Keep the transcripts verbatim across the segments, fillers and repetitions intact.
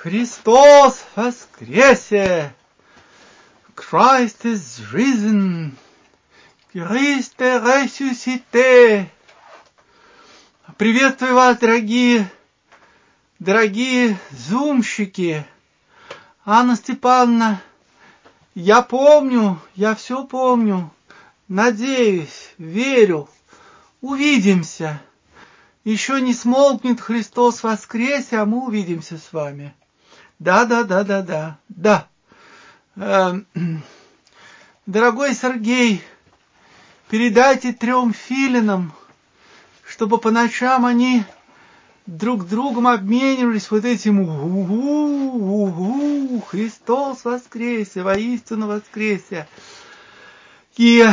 Христос воскресе! Christ is risen! Christ est ressuscité! Приветствую вас, дорогие, дорогие зумщики! Анна Степановна, я помню, я все помню, надеюсь, верю, увидимся. Еще не смолкнет Христос воскресе, а мы увидимся с вами. Да, да, да, да, да, да. Э, дорогой Сергей, передайте трем филинам, чтобы по ночам они друг другом обменивались вот этим угу, угу, Христос воскресе, воистину воскресе. И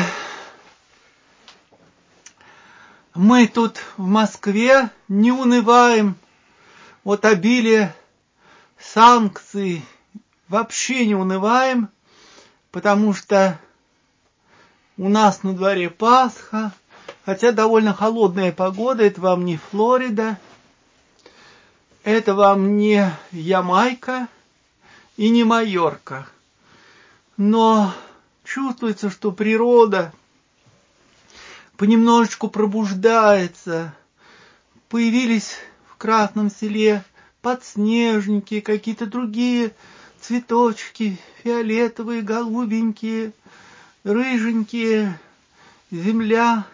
мы тут в Москве не унываем от обилия санкций, вообще не унываем, потому что у нас на дворе Пасха, хотя довольно холодная погода, это вам не Флорида, это вам не Ямайка и не Майорка. Но чувствуется, что природа понемножечку пробуждается. Появились в Красном Селе подснежники, какие-то другие цветочки, фиолетовые, голубенькие, рыженькие. Земля,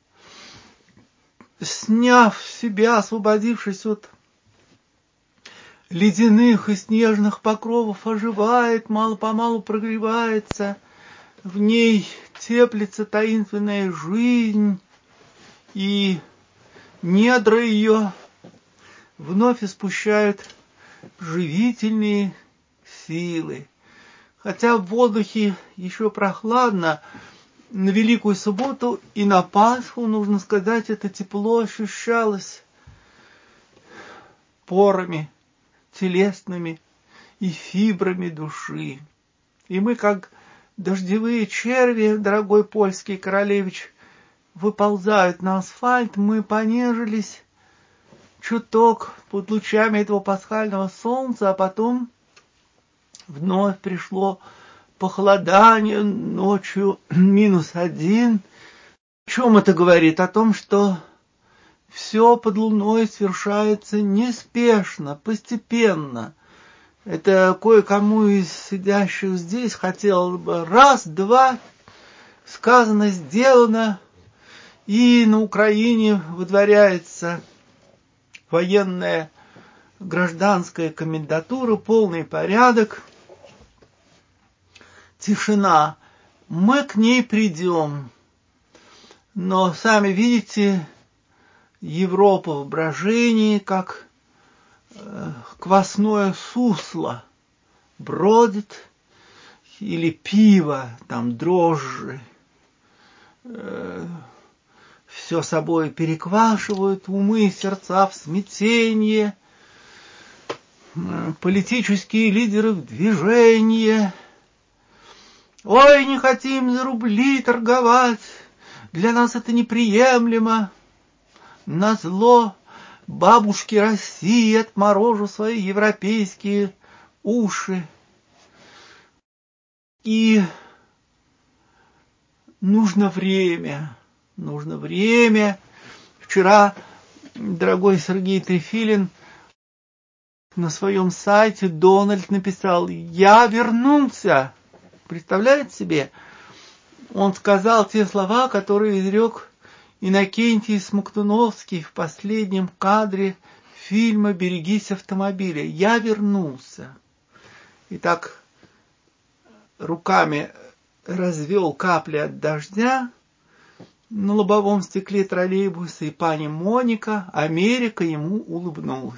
сняв себя, освободившись от ледяных и снежных покровов, оживает, мало-помалу прогревается, в ней теплится таинственная жизнь, и недра ее вновь испускают живительные силы. Хотя в воздухе еще прохладно, на Великую Субботу и на Пасху, нужно сказать, это тепло ощущалось порами телесными и фибрами души. И мы, как дождевые черви, дорогой польский королевич, выползают на асфальт, мы понежились чуток под лучами этого пасхального солнца, а потом вновь пришло похолодание, ночью минус один. О чем это говорит? О том, что все под луной совершается неспешно, постепенно. Это кое-кому из сидящих здесь хотелось бы раз, два, сказано, сделано, и на Украине выдворяется военная гражданская комендатура, полный порядок, тишина. Мы к ней придем. Но сами видите, Европа в брожении, как э, квасное сусло бродит, или пиво, там дрожжи, э, все собой переквашивают, умы и сердца в смятенье, э, политические лидеры в движении. Ой, не хотим за рубли торговать, для нас это неприемлемо. Назло бабушки России отморожу свои европейские уши. И нужно время, нужно время. Вчера дорогой Сергей Трефилин на своем сайте Дональд написал: «Я вернулся». Представляете себе? Он сказал те слова, которые изрек Иннокентий Смоктуновский в последнем кадре фильма «Берегись автомобиля». «Я вернулся». И так руками развел капли от дождя на лобовом стекле троллейбуса, и пани Моника, Америка, ему улыбнулась.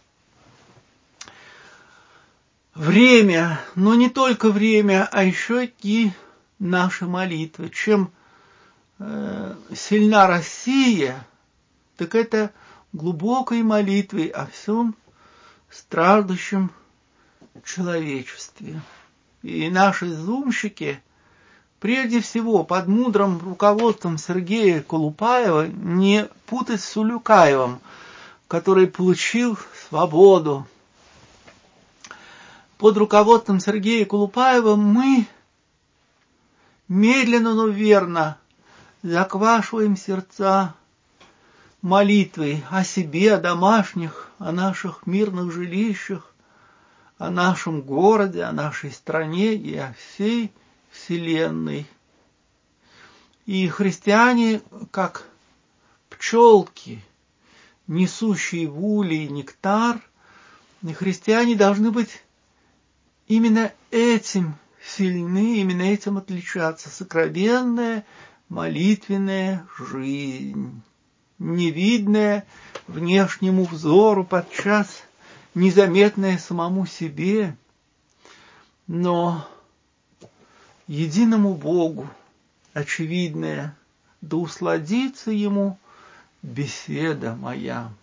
Время, но не только время, а еще и наши молитвы. Чем э, сильна Россия, так это глубокой молитвой о всем страждущем человечестве. И наши зумщики, прежде всего, под мудрым руководством Сергея Колупаева, не путать с Улюкаевым, который получил свободу под руководством Сергея Колупаева мы медленно, но верно заквашиваем сердца молитвой о себе, о домашних, о наших мирных жилищах, о нашем городе, о нашей стране и о всей Вселенной. И христиане, как пчелки, несущие в улей нектар, и христиане должны быть именно этим сильны, именно этим отличаться. Сокровенная молитвенная жизнь, невидная внешнему взору, подчас незаметная самому себе, но единому Богу очевидная, да усладится ему беседа моя.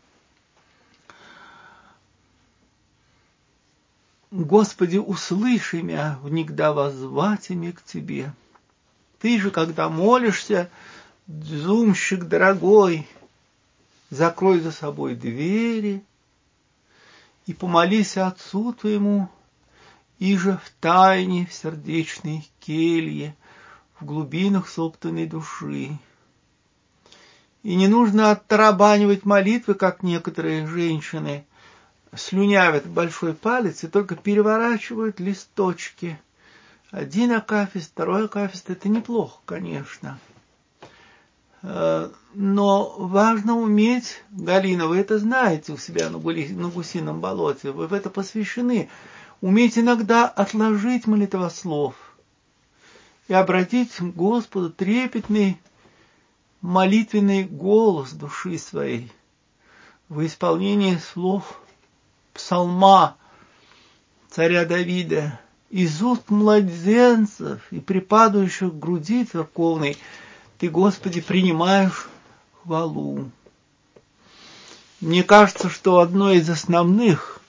Господи, услыши меня, внегда воззвать ими к Тебе. Ты же, когда молишься, безумщик дорогой, закрой за собой двери и помолись Отцу Твоему, и же в тайне, в сердечной келье, в глубинах собственной души. И не нужно оттарабанивать молитвы, как некоторые женщины слюнявят большой палец и только переворачивают листочки. Один акафист, второй акафист – это неплохо, конечно. Но важно уметь, Галина, вы это знаете у себя на Гусином болоте, вы в это посвящены, уметь иногда отложить молитвослов и обратить к Господу трепетный молитвенный голос души своей в исполнении слов псалма царя Давида: «Из уст младенцев и припадающих к груди церковной Ты, Господи, принимаешь хвалу». Мне кажется, что одно из основных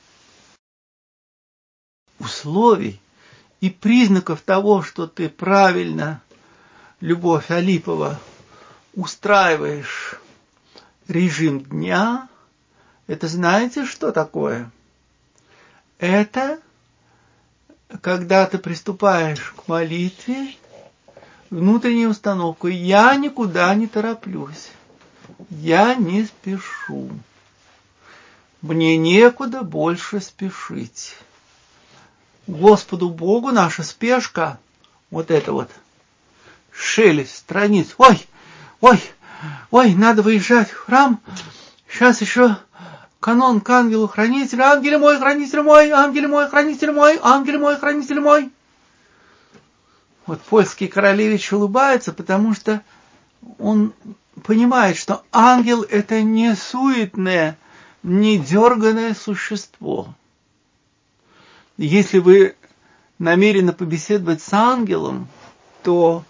условий и признаков того, что ты правильно, Любовь Алипова, устраиваешь режим дня, это знаете, что такое? Это когда ты приступаешь к молитве, внутренняя установка: я никуда не тороплюсь, я не спешу, мне некуда больше спешить. Господу Богу наша спешка, вот это вот шелест страниц, ой, ой, ой, надо выезжать в храм, сейчас еще канон к ангелу-хранителю, ангеле мой, хранитель мой, ангеле мой, хранитель мой, ангеле мой, хранитель мой. Вот польский королевич улыбается, потому что он понимает, что ангел – это не суетное, не дерганое существо. Если вы намерены побеседовать с ангелом, то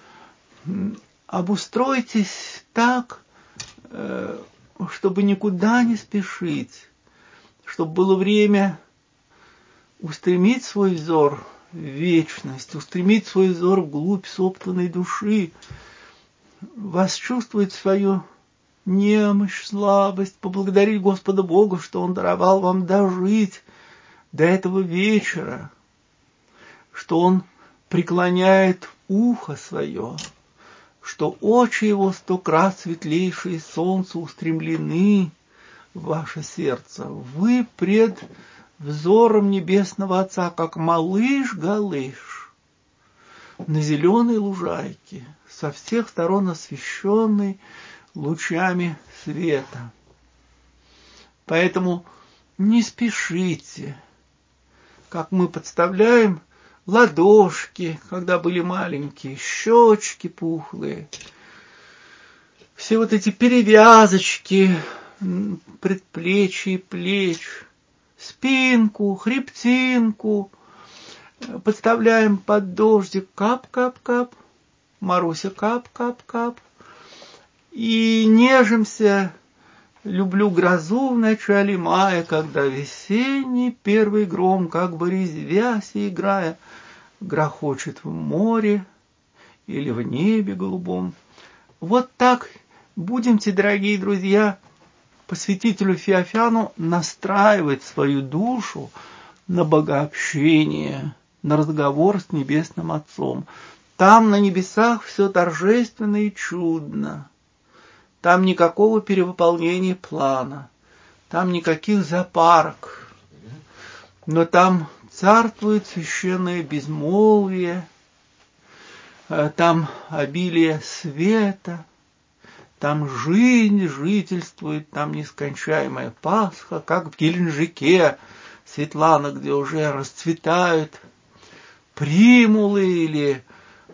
обустройтесь так, чтобы никуда не спешить, чтобы было время устремить свой взор в вечность, устремить свой взор вглубь собственной души, восчувствовать свою немощь, слабость, поблагодарить Господа Бога, что Он даровал вам дожить до этого вечера, что Он преклоняет ухо свое, что очи Его сто крат светлейшие солнца устремлены в ваше сердце. Вы пред взором Небесного Отца, как малыш-галыш на зеленой лужайке, со всех сторон освещенной лучами света. Поэтому не спешите, как мы подставляем ладошки, когда были маленькие, щечки пухлые, все вот эти перевязочки предплечий, плеч, спинку, хребтинку, подставляем под дождик, кап-кап-кап, Маруся, кап-кап-кап, и нежимся. Люблю грозу в начале мая, когда весенний первый гром, как бы резвясь и играя, грохочет в море или в небе голубом. Вот так будемте, дорогие друзья, по святителю Феофану настраивать свою душу на богообщение, на разговор с Небесным Отцом. Там на небесах все торжественно и чудно. Там никакого перевыполнения плана. Там никаких запарок. Но там царствует священное безмолвие. Там обилие света. Там жизнь жительствует. Там нескончаемая Пасха, как в Геленджике, Светлана, где уже расцветают примулы или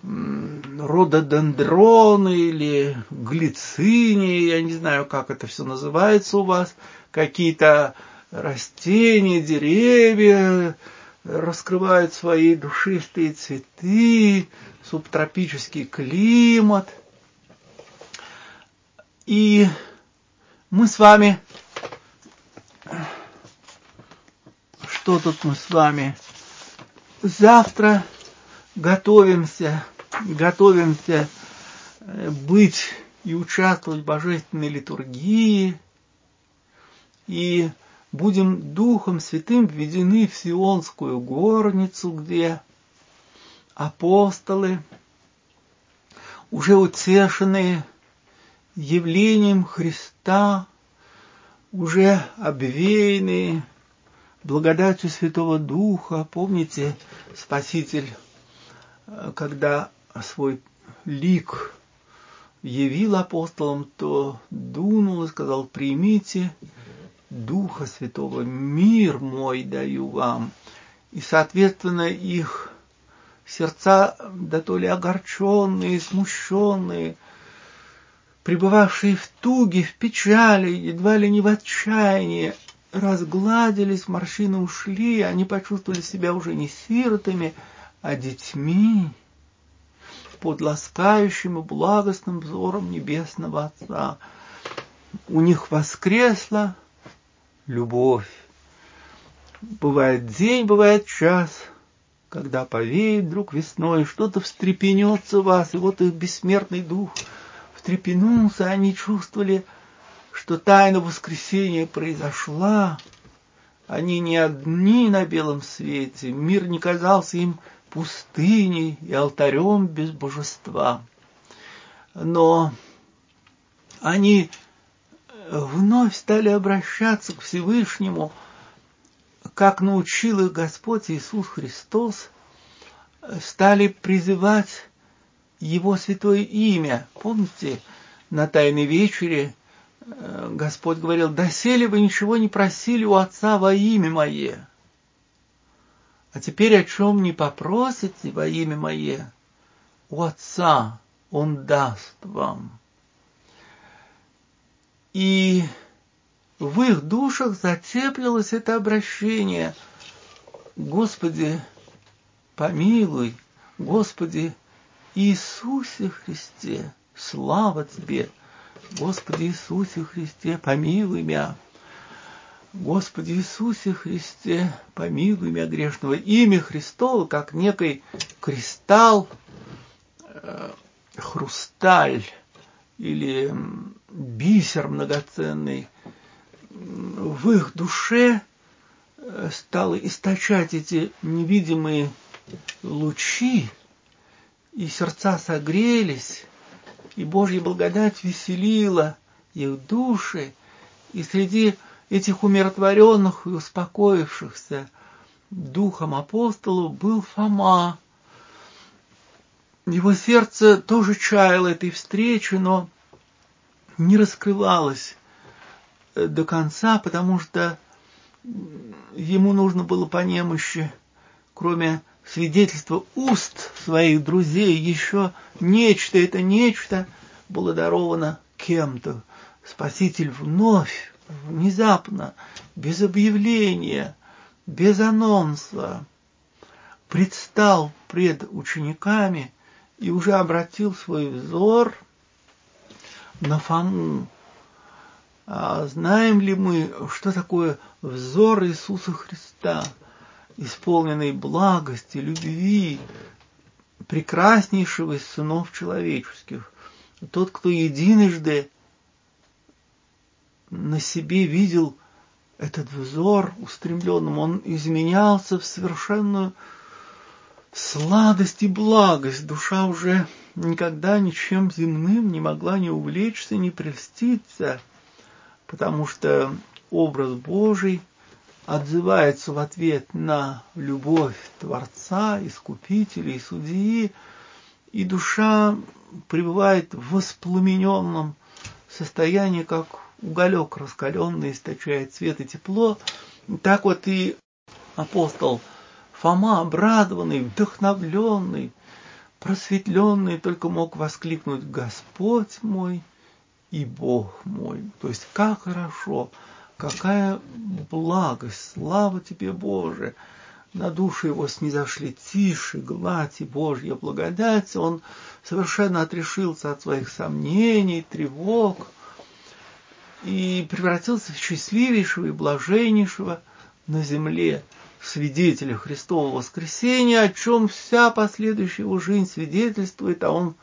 рододендроны или глицинии, я не знаю, как это все называется у вас, какие-то растения, деревья раскрывают свои душистые цветы, субтропический климат. И мы с вами... Что тут мы с вами? Завтра готовимся, готовимся быть и участвовать в божественной литургии, и будем Духом Святым введены в Сионскую горницу, где апостолы, уже утешенные явлением Христа, уже обвеянные благодатью Святого Духа. Помните, Спаситель, когда свой лик явил апостолам, то дунул и сказал: примите Духа Святого, мир мой даю вам. И, соответственно, их сердца, да то ли огорченные, смущенные, пребывавшие в туге, в печали, едва ли не в отчаянии, разгладились, морщины ушли, они почувствовали себя уже не сиротами, а детьми под ласкающим и благостным взором Небесного Отца. У них воскресла любовь. Бывает день, бывает час, когда повеет вдруг весной, что-то встрепенется в вас, и вот их бессмертный дух встрепенулся, они чувствовали, что тайна воскресения произошла. Они не одни на белом свете, мир не казался им пустыней и алтарем без божества. Но они вновь стали обращаться к Всевышнему, как научил их Господь Иисус Христос, стали призывать Его святое имя. Помните, на Тайной вечере Господь говорил: доселе вы ничего не просили у Отца во имя Мое. А теперь о чем не попросите во имя Мое, у Отца Он даст вам. И в их душах затеплилось это обращение: Господи, помилуй, Господи Иисусе Христе, слава Тебе, Господи Иисусе Христе, помилуй меня. Господи Иисусе Христе, помилуй меня грешного. Имя Христово, как некий кристалл, э, хрусталь или бисер многоценный, в их душе стало источать эти невидимые лучи, и сердца согрелись, и Божья благодать веселила их души, и среди этих умиротворенных и успокоившихся духом апостолов был Фома. Его сердце тоже чаяло этой встречи, но не раскрывалось до конца, потому что ему нужно было по немощи, кроме свидетельства уст своих друзей, еще нечто, это нечто было даровано кем-то. Спаситель вновь, внезапно, без объявления, без анонса, предстал пред учениками и уже обратил свой взор на Фому. А знаем ли мы, что такое взор Иисуса Христа, исполненный благости, любви, прекраснейшего из сынов человеческих? Тот, кто единожды на себе видел этот взор устремленным, он изменялся в совершенную сладость и благость. Душа уже никогда ничем земным не могла ни увлечься, ни прельститься, потому что образ Божий отзывается в ответ на любовь Творца, Искупителя и Судьи, и душа пребывает в воспламененном состоянии, как уголек раскаленный источает свет и тепло. Так вот и апостол Фома, обрадованный, вдохновленный, просветленный, только мог воскликнуть: «Господь мой и Бог мой». То есть как хорошо, какая благость, слава тебе, Боже! На душу его снизошли тишь и гладь и Божья благодать. Он совершенно отрешился от своих сомнений, тревог и превратился в счастливейшего и блаженнейшего на земле свидетеля Христового воскресения, о чем вся последующая его жизнь свидетельствует, а он,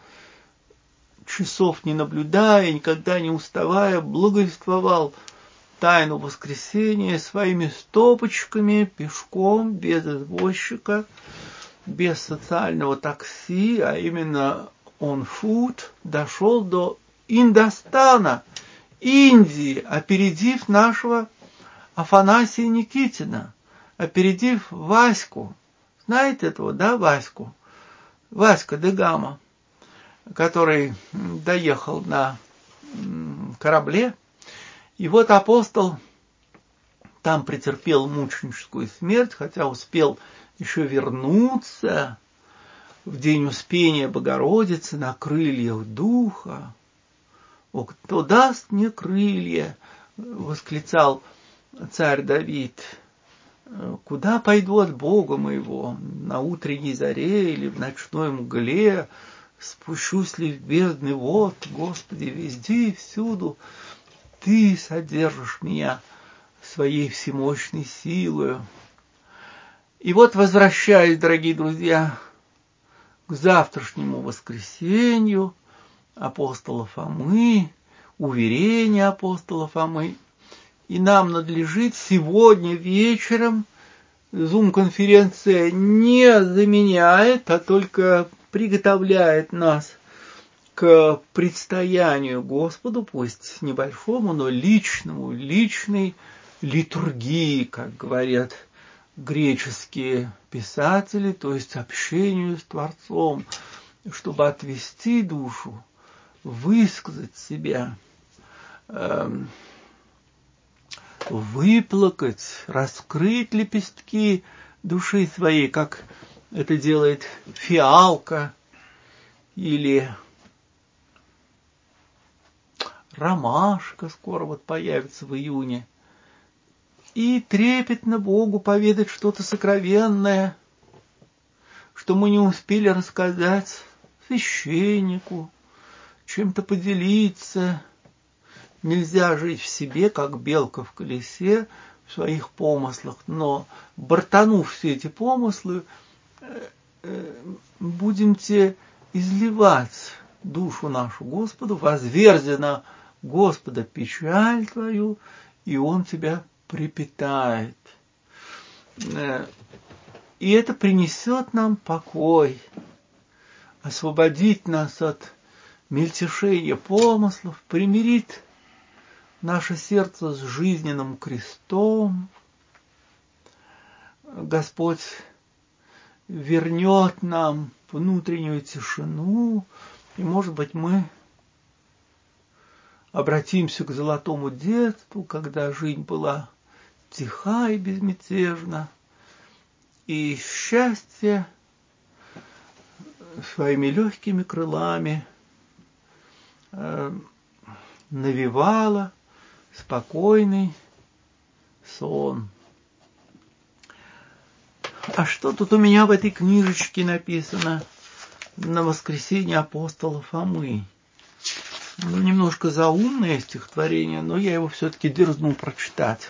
часов не наблюдая, никогда не уставая, благовествовал тайну воскресения своими стопочками, пешком, без извозчика, без социального такси, а именно on foot, дошел до Индостана, Индии, опередив нашего Афанасия Никитина, опередив Ваську. Знаете этого, да, Ваську? Васька де Гама, который доехал на корабле. И вот апостол там претерпел мученическую смерть, хотя успел еще вернуться в день Успения Богородицы на крыльях Духа. «О, кто даст мне крылья?» — восклицал царь Давид. «Куда пойду от Бога моего? На утренней заре или в ночной мгле? Спущусь ли в бездны вод? Господи, везде и всюду Ты содержишь меня своей всемощной силою». И вот, возвращаясь, дорогие друзья, к завтрашнему воскресенью апостола Фомы, уверения апостола Фомы, и нам надлежит сегодня вечером, Zoom-конференция не заменяет, а только приготовляет нас к предстоянию Господу, пусть небольшому, но личному, личной литургии, как говорят греческие писатели, то есть общению с Творцом, чтобы отвести душу, высказать себя, выплакать, раскрыть лепестки души своей, как это делает фиалка или ромашка, скоро вот появится в июне, и трепетно Богу поведать что-то сокровенное, что мы не успели рассказать священнику, чем-то поделиться. Нельзя жить в себе, как белка в колесе, в своих помыслах, но, бортанув все эти помыслы, будемте изливать душу нашу Господу, возверзи на Господа печаль твою, и Он тебя припитает. И это принесет нам покой, освободит нас от мельтешения помыслов, примирит наше сердце с жизненным крестом. Господь вернет нам внутреннюю тишину, и, может быть, мы обратимся к золотому детству, когда жизнь была тиха и безмятежна, и счастье своими легкими крылами э, навевало спокойный сон. А что тут у меня в этой книжечке написано на воскресенье апостола Фомы? Ну, немножко заумное стихотворение, но я его все-таки дерзну прочитать.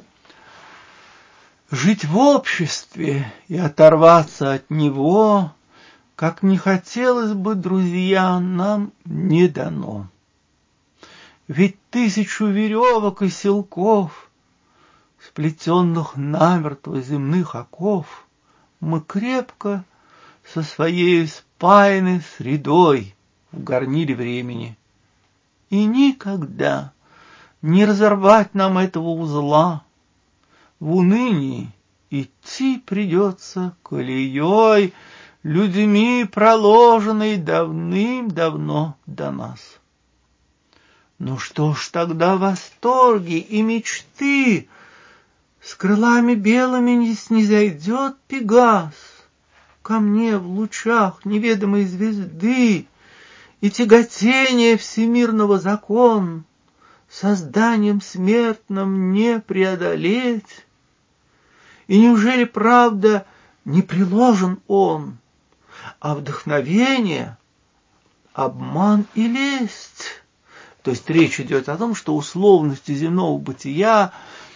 Жить в обществе и оторваться от него, как не хотелось бы, друзья, нам не дано. Ведь тысячу веревок и силков сплетенных намертво земных оков, мы крепко со своей спаяны средой в горниле времени. И никогда не разорвать нам этого узла. В унынии идти придется колеей, людьми проложенной давным-давно до нас. Ну что ж тогда восторги и мечты? С крылами белыми не снизойдет Пегас ко мне в лучах неведомой звезды, и тяготение всемирного закона созданием смертным не преодолеть. И неужели правда не приложен он, а вдохновение — обман и лесть? То есть речь идет о том, что условности земного бытия,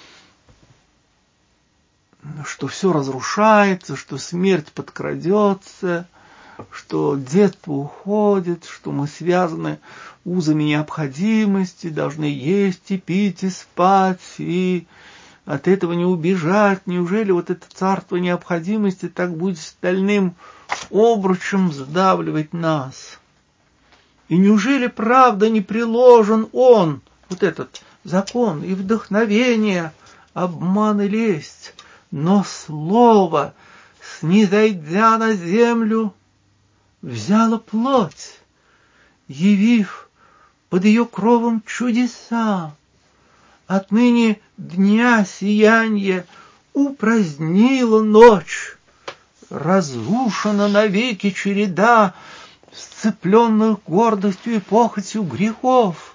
что все разрушается, что смерть подкрадется, что детство уходит, что мы связаны узами необходимости, должны есть и пить и спать, и от этого не убежать. Неужели вот это царство необходимости так будет стальным обручем сдавливать нас? И неужели правда не приложен он, вот этот закон и вдохновение, обман и лесть? Но слово, снизойдя на землю, взяло плоть, явив под ее кровом чудеса. Отныне дня сиянье упразднила ночь, разрушена навеки череда сцепленных гордостью и похотью грехов.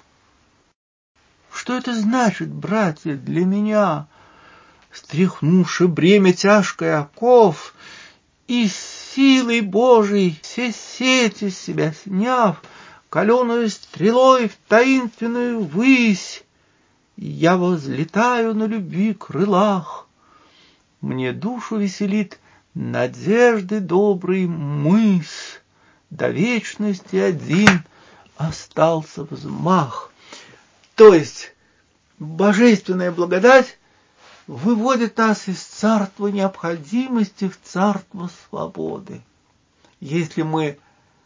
Что это значит, братья, для меня? Стряхнувши бремя тяжкое оков и силой Божией все сети с себя сняв, каленую стрелой в таинственную высь, я возлетаю на любви крылах. Мне душу веселит надежды добрый мыс, до вечности один остался взмах. То есть божественная благодать выводит нас из царства необходимости в царство свободы. Если мы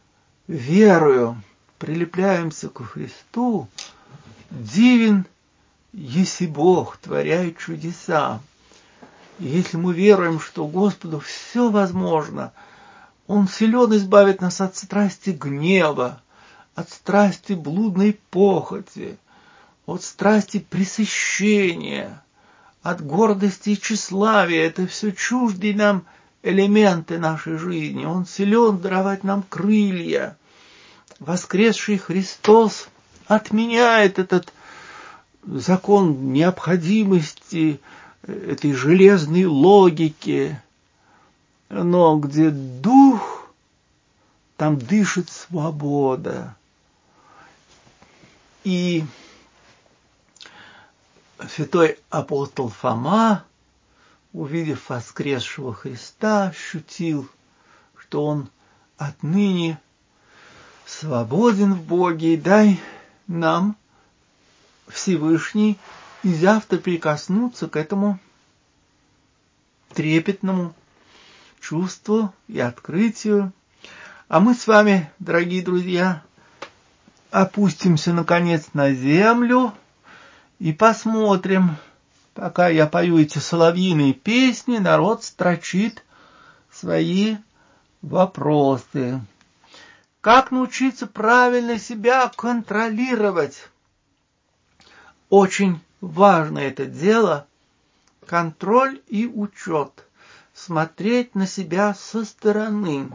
верою прилепляемся к Христу, дивен еси Бог, творяет чудеса. И если мы веруем, что Господу все возможно, Он силен избавить нас от страсти гнева, от страсти блудной похоти, от страсти пресыщения, от гордости и тщеславия. Это все чуждые нам элементы нашей жизни. Он силен даровать нам крылья. Воскресший Христос отменяет этот закон необходимости, этой железной логики. Но где дух, там дышит свобода. И святой апостол Фома, увидев воскресшего Христа, ощутил, что он отныне свободен в Боге, и дай нам, Всевышний, и завтра прикоснуться к этому трепетному чувству и открытию. А мы с вами, дорогие друзья, опустимся, наконец, на землю и посмотрим, пока я пою эти соловьиные песни, народ строчит свои вопросы. Как научиться правильно себя контролировать? Очень важно это дело, контроль и учет. Смотреть на себя со стороны.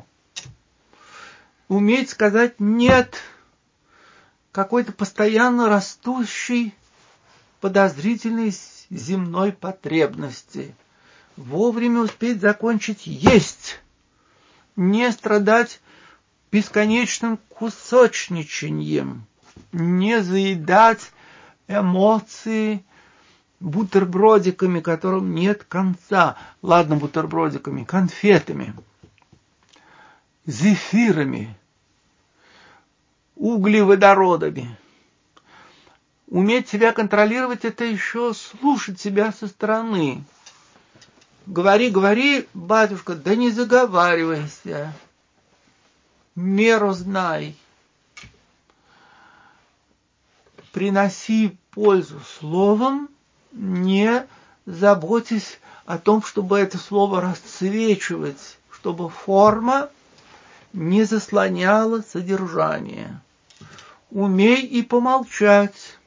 Уметь сказать «нет» какой-то постоянно растущей подозрительной земной потребности. Вовремя успеть закончить есть. Не страдать бесконечным кусочничаньем. Не заедать эмоции бутербродиками, которым нет конца. Ладно, бутербродиками, конфетами, зефирами, углеводородами. Уметь себя контролировать – это еще слушать себя со стороны. Говори, говори, батюшка, да не заговаривайся. Меру знай. Приноси пользу словом, не заботьтесь о том, чтобы это слово расцвечивать, чтобы форма не заслоняла содержание. Умей и помолчать.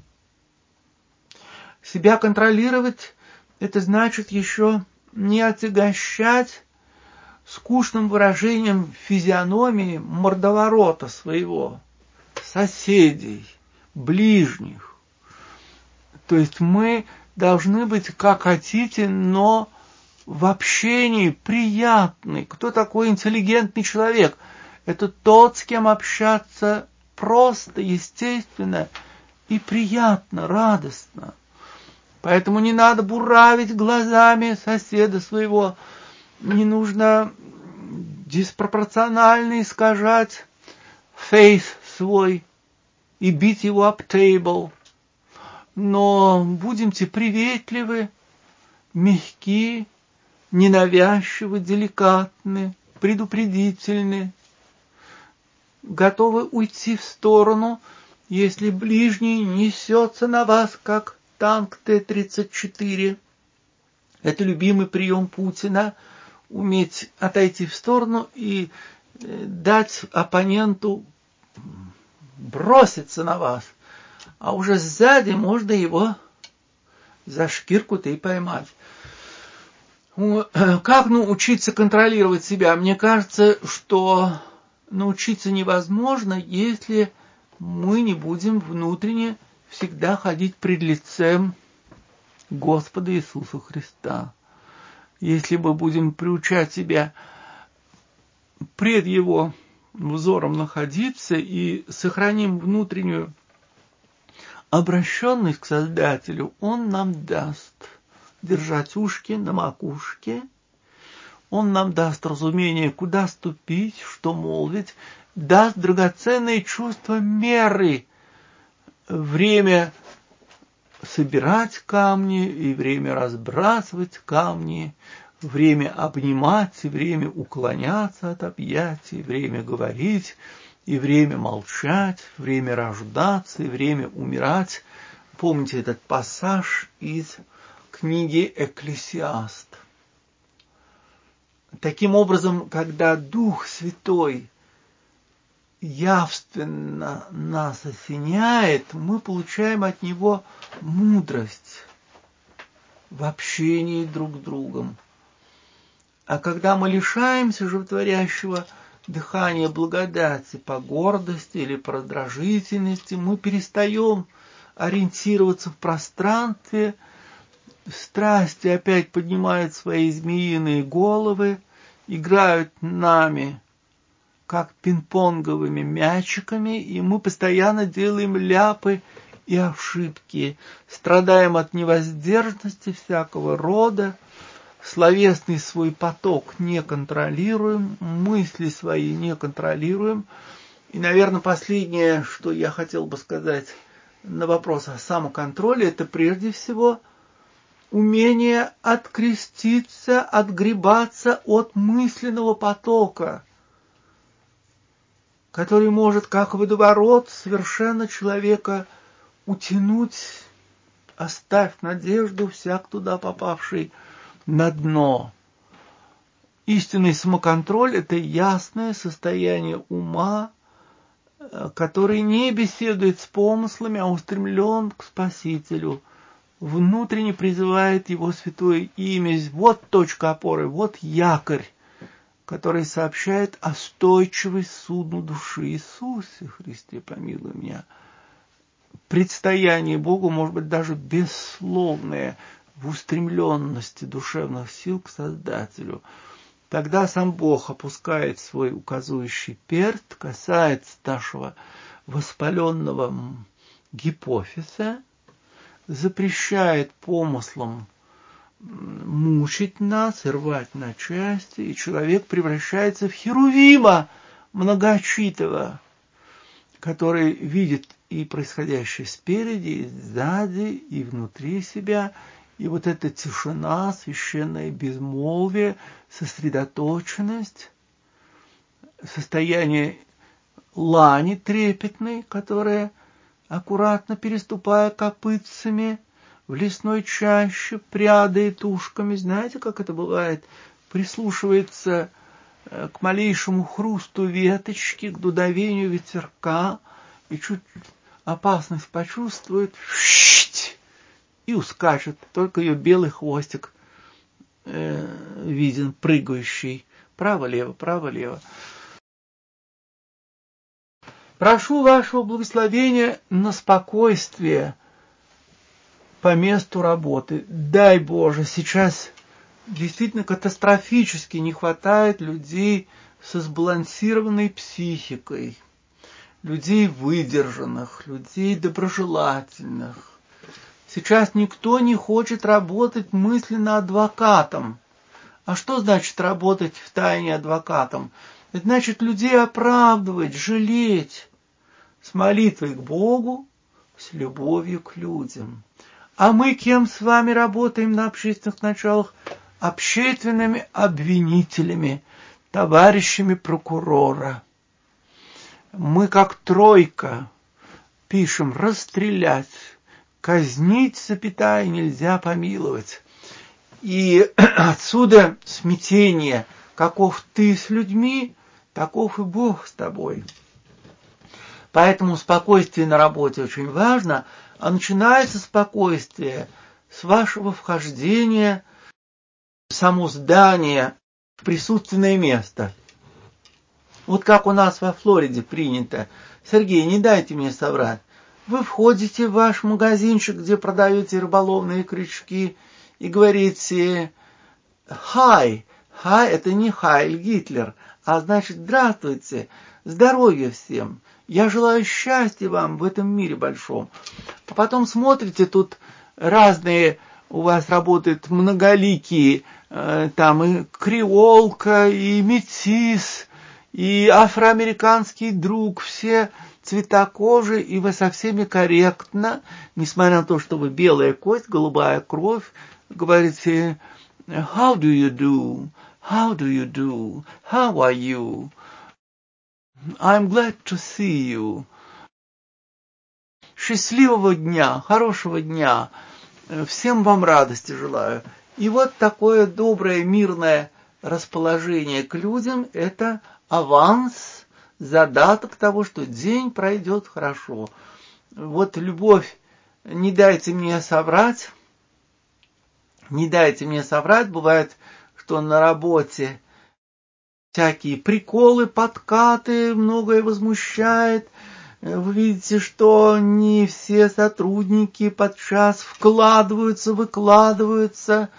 Себя контролировать – это значит еще не отягощать скучным выражением физиономии мордоворота своего, соседей, ближних. То есть мы должны быть как хотите, но в общении приятный. Кто такой интеллигентный человек? Это тот, с кем общаться просто, естественно и приятно, радостно. Поэтому не надо буравить глазами соседа своего, не нужно диспропорционально искажать фейс свой и бить его об тейбл. Но будемте приветливы, мягки, ненавязчивы, деликатны, предупредительны, готовы уйти в сторону, если ближний несется на вас, как танк Т тридцать четыре. Это любимый прием Путина – уметь отойти в сторону и дать оппоненту броситься на вас. А уже сзади можно его за шкирку-то и поймать. Как научиться контролировать себя? Мне кажется, что научиться невозможно, если мы не будем внутренне всегда ходить пред лицем Господа Иисуса Христа. Если мы будем приучать себя пред Его взором находиться и сохраним внутреннюю обращенность к Создателю, Он нам даст держать ушки на макушке, Он нам даст разумение, куда ступить, что молвить, даст драгоценное чувство меры, время собирать камни и время разбрасывать камни, время обнимать и время уклоняться от объятий, время говорить и время молчать, время рождаться и время умирать. Помните этот пассаж из книги «Экклесиаст». Таким образом, когда Дух Святой явственно нас осеняет, мы получаем от Него мудрость в общении друг с другом. А когда мы лишаемся животворящего дыхания благодати по гордости или по раздражительности, мы перестаем ориентироваться в пространстве, страсти опять поднимают свои змеиные головы, играют нами, как пинг-понговыми мячиками, и мы постоянно делаем ляпы и ошибки, страдаем от невоздержанности всякого рода, словесный свой поток не контролируем, мысли свои не контролируем. И, наверное, последнее, что я хотел бы сказать на вопрос о самоконтроле, это прежде всего умение откреститься, отгребаться от мысленного потока, который может, как водоворот, совершенно человека утянуть, оставь надежду, всяк туда попавший, на дно. Истинный самоконтроль – это ясное состояние ума, который не беседует с помыслами, а устремлен к Спасителю, внутренне призывает Его святое имя. Вот точка опоры, вот якорь, который сообщает о стойчивой судну души. Иисусе Христе, помилуй меня. Предстояние Богу может быть даже бессловное в устремленности душевных сил к Создателю. Тогда сам Бог опускает свой указующий перст, касается нашего воспаленного гипофиза, запрещает помыслам мучить нас и рвать на части, и человек превращается в херувима многочитого, который видит и происходящее спереди, и сзади, и внутри себя. И вот эта тишина, священное безмолвие, сосредоточенность, состояние лани трепетной, которая, аккуратно переступая копытцами в лесной чаще, прядает ушками. Знаете, как это бывает? Прислушивается к малейшему хрусту веточки, к дуновению ветерка, и чуть опасность почувствует, и ускачет. Только ее белый хвостик э, виден, прыгающий. Право-лево, право-лево. Прошу вашего благословения на спокойствие по месту работы. Дай Боже, сейчас действительно катастрофически не хватает людей со сбалансированной психикой, людей выдержанных, людей доброжелательных. Сейчас никто не хочет работать мысленно адвокатом. А что значит работать в тайне адвокатом? Это значит людей оправдывать, жалеть с молитвой к Богу, с любовью к людям. А мы кем с вами работаем на общественных началах? Общественными обвинителями, товарищами прокурора. Мы как тройка пишем расстрелять, казнить, запятая, нельзя помиловать. И отсюда смятение. Каков ты с людьми, таков и Бог с тобой. Поэтому спокойствие на работе очень важно, а начинается спокойствие с вашего вхождения в само здание, в присутственное место. Вот как у нас во Флориде принято. Сергей, не дайте мне соврать. Вы входите в ваш магазинчик, где продаете рыболовные крючки, и говорите «Хай». «Хай» — это не «Хайль Гитлер», а значит «Здравствуйте», «Здоровья всем». Я желаю счастья вам в этом мире большом. А потом смотрите, тут разные у вас работают многоликие, э, там и креолка, и метис, и афроамериканский друг, все цвета кожи, и вы со всеми корректно, несмотря на то, что вы белая кость, голубая кровь, говорите «How do you do? How do you do? How are you? I'm glad to see you». Счастливого дня, хорошего дня, всем вам радости желаю. И вот такое доброе, мирное расположение к людям – это аванс, задаток того, что день пройдет хорошо. Вот любовь, не дайте мне соврать, не дайте мне соврать, бывает, что на работе всякие приколы, подкаты, многое возмущает. Вы видите, что не все сотрудники подчас вкладываются, выкладываются,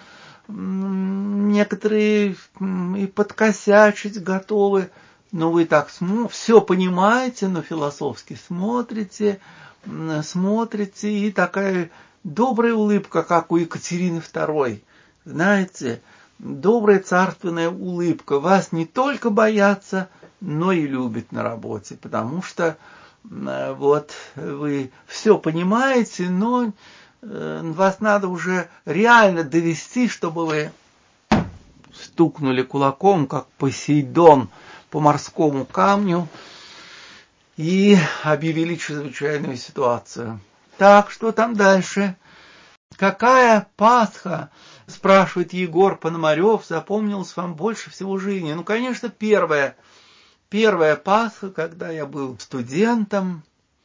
некоторые и подкосячить готовы. Но вы так все понимаете, но философски смотрите, смотрите, и такая добрая улыбка, как у Екатерины второй. Знаете, добрая царственная улыбка. Вас не только боятся, но и любят на работе, потому что вот вы все понимаете, но вас надо уже реально довести, чтобы вы стукнули кулаком, как Посейдон, по морскому камню и объявили чрезвычайную ситуацию. Так, что там дальше? Какая Пасха, спрашивает Егор Пономарев, запомнилась вам больше всего в жизни? Ну, конечно, первая. Первая Пасха, когда я был студентом,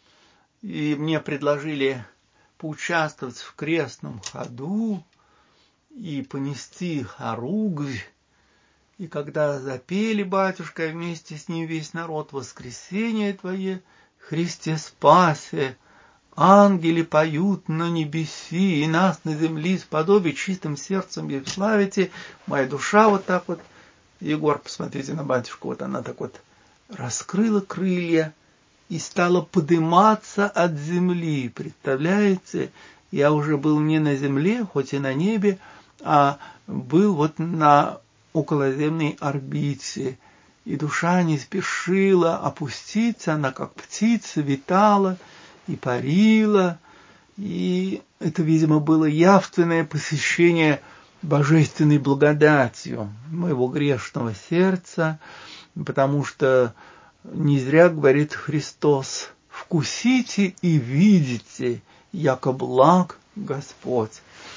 и мне предложили поучаствовать в крестном ходу и понести хоругвь. И когда запели батюшка, вместе с ним весь народ «Воскресение Твое, Христе спасе», ангели поют на небеси, и нас на земле сподобие чистым сердцем и славите. Моя душа вот так вот. Егор, посмотрите на батюшку, вот она так вот раскрыла крылья и стала подниматься от земли. Представляете? Я уже был не на земле, хоть и на небе, а был вот на околоземной орбите. И душа не спешила опуститься, она как птица витала и парила, и это, видимо, было явственное посещение божественной благодатью моего грешного сердца, потому что не зря говорит Христос: «Вкусите и видите, яко благ Господь».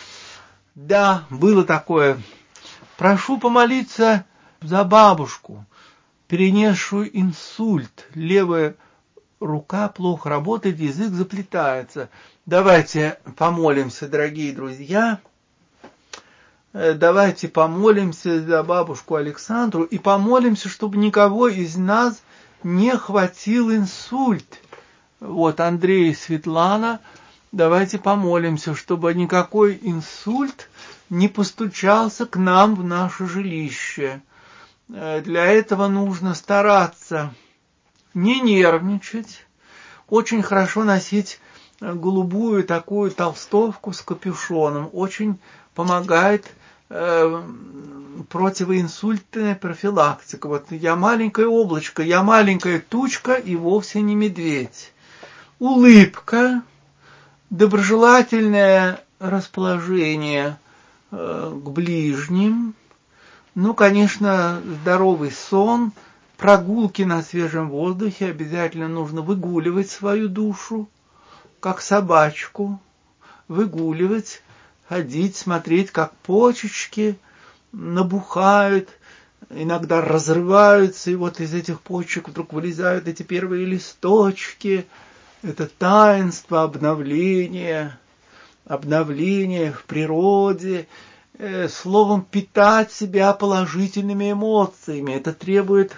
Да, было такое. Прошу помолиться за бабушку, перенесшую инсульт. Левая рука плохо работает, язык заплетается. Давайте помолимся, дорогие друзья. Давайте помолимся за бабушку Александру и помолимся, чтобы никого из нас не хватил инсульт. Вот Андрей и Светлана, давайте помолимся, чтобы никакой инсульт не постучался к нам в наше жилище. Для этого нужно стараться не нервничать. Очень хорошо носить голубую такую толстовку с капюшоном. Очень помогает э, противоинсультная профилактика. Вот я маленькое облачко, я маленькая тучка и вовсе не медведь. Улыбка, доброжелательное расположение э, к ближним, ну, конечно, здоровый сон, прогулки на свежем воздухе, обязательно нужно выгуливать свою душу, как собачку, выгуливать, ходить, смотреть, как почечки набухают, иногда разрываются, и вот из этих почек вдруг вылезают эти первые листочки. Это таинство обновления, обновления в природе, э, словом, питать себя положительными эмоциями. Это требует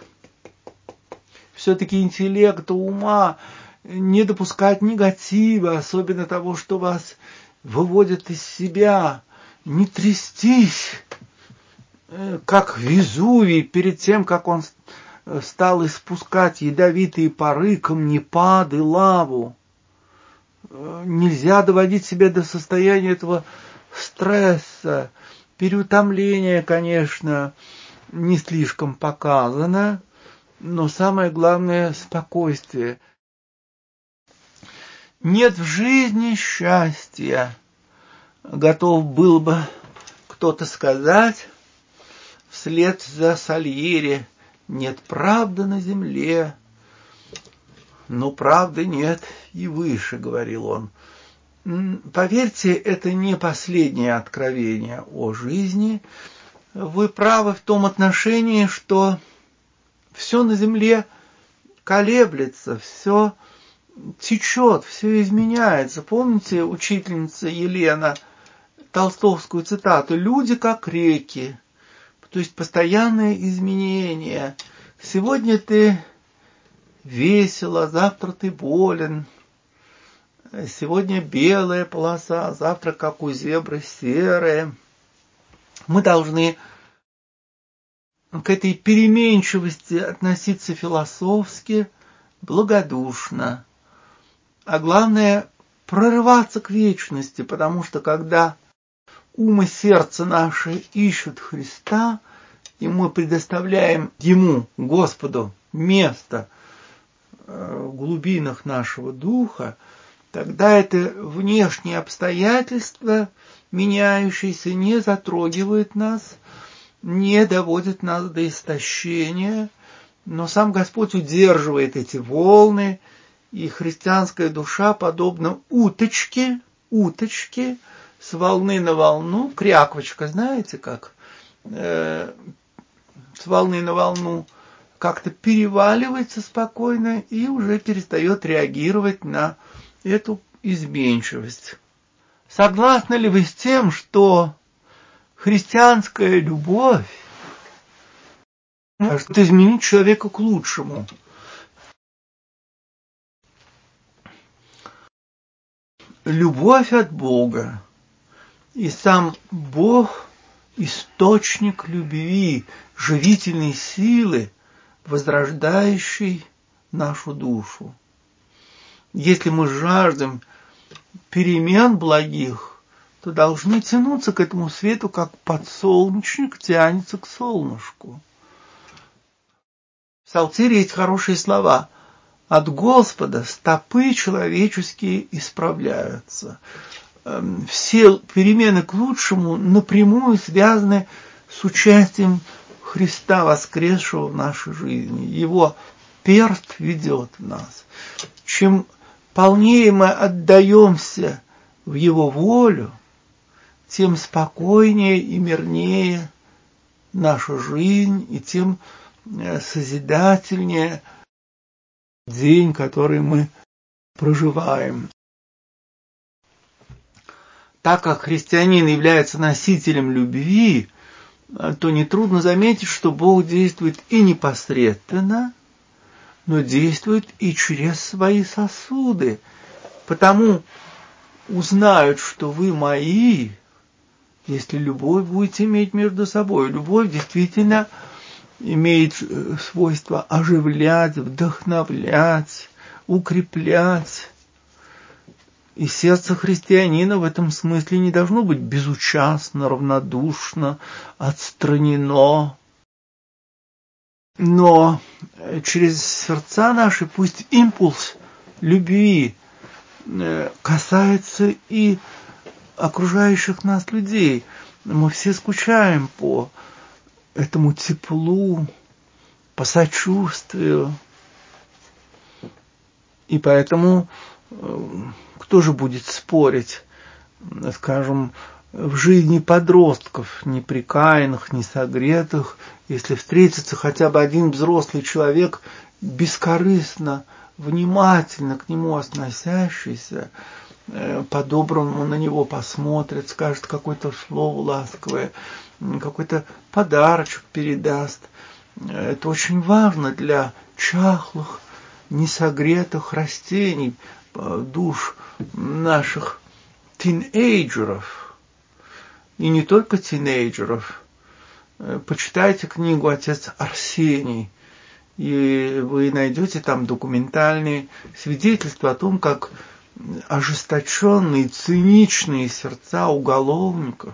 все-таки интеллекта, ума, не допускать негатива, особенно того, что вас выводит из себя, не трястись, э, как Везувий перед тем, как он стал испускать ядовитые пары, камнепады, лаву. Нельзя доводить себя до состояния этого стресса. Переутомление, конечно, не слишком показано, но самое главное — спокойствие. Нет в жизни счастья, готов был бы кто-то сказать вслед за Сальери. Нет правды на земле, но правды нет и выше, говорил он. Поверьте, это не последнее откровение о жизни. Вы правы в том отношении, что все на земле колеблется, все течет, все изменяется. Помните учительница Елена толстовскую цитату: «Люди как реки». То есть постоянное изменение. Сегодня ты весел, а завтра ты болен. Сегодня белая полоса, а завтра, как у зебры, серая. Мы должны к этой переменчивости относиться философски, благодушно. А главное, прорываться к вечности, потому что когда ум и сердце наши ищут Христа, и мы предоставляем Ему, Господу, место в глубинах нашего духа, тогда это внешние обстоятельства, меняющиеся, не затрагивают нас, не доводят нас до истощения, но сам Господь удерживает эти волны, и христианская душа, подобно уточке, уточке, с волны на волну, кряквочка, знаете как, э, с волны на волну, как-то переваливается спокойно и уже перестает реагировать на эту изменчивость. Согласны ли вы с тем, что христианская любовь может изменить человека к лучшему? Любовь от Бога. И сам Бог – источник любви, живительной силы, возрождающей нашу душу. Если мы жаждем перемен благих, то должны тянуться к этому свету, как подсолнечник тянется к солнышку. В Псалтире есть хорошие слова: от Господа стопы человеческие исправляются. Все перемены к лучшему напрямую связаны с участием Христа, воскресшего в нашей жизни. Его перст ведет нас. Чем полнее мы отдаемся в Его волю, тем спокойнее и мирнее наша жизнь, и тем созидательнее день, который мы проживаем. Так как христианин является носителем любви, то нетрудно заметить, что Бог действует и непосредственно, но действует и через свои сосуды. Потому узнают, что вы мои, если любовь будете иметь между собой. Любовь действительно имеет свойство оживлять, вдохновлять, укреплять. И сердце христианина в этом смысле не должно быть безучастно, равнодушно, отстранено. Но через сердца наши пусть импульс любви касается и окружающих нас людей. Мы все скучаем по этому теплу, по сочувствию. И поэтому кто же будет спорить, скажем, в жизни подростков, неприкаянных, несогретых, если встретится хотя бы один взрослый человек, бескорыстно, внимательно к нему относящийся, по-доброму на него посмотрит, скажет какое-то слово ласковое, какой-то подарочек передаст. Это очень важно для чахлых, несогретых растений, душ наших тинейджеров. И не только тинейджеров. Почитайте книгу «Отец Арсений», и вы найдете там документальные свидетельства о том, как ожесточенные, циничные сердца уголовников,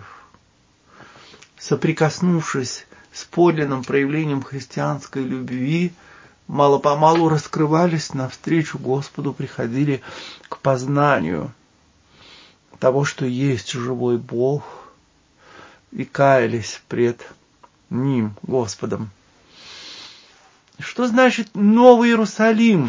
соприкоснувшись с подлинным проявлением христианской любви, мало-помалу раскрывались навстречу Господу, приходили к познанию того, что есть живой Бог, и каялись пред Ним, Господом. Что значит Новый Иерусалим?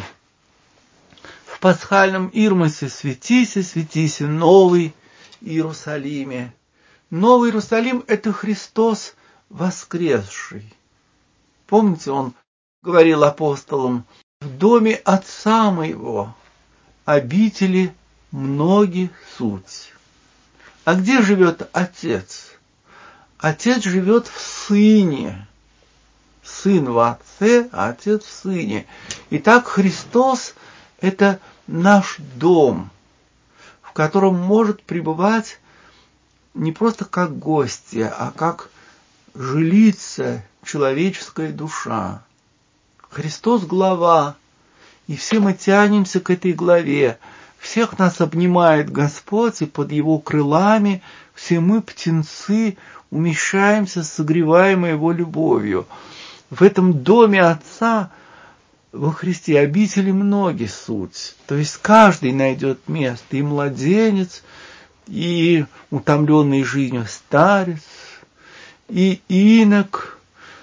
В пасхальном Ирмосе «Светися, светися, Новый Иерусалиме». Новый Иерусалим – это Христос воскресший. Помните, Он говорил апостолам: «В доме Отца Моего обители многие суть». А где живет Отец? Отец живет в Сыне. Сын в Отце, а Отец в Сыне. Итак, Христос – это наш дом, в котором может пребывать не просто как гостья, а как жилица человеческая душа. Христос – глава, и все мы тянемся к этой главе. Всех нас обнимает Господь, и под Его крылами все мы, птенцы, умещаемся, согреваемые Его любовью. В этом доме Отца во Христе обители многие суть. То есть каждый найдет место, и младенец, и утомленный жизнью старец, и инок,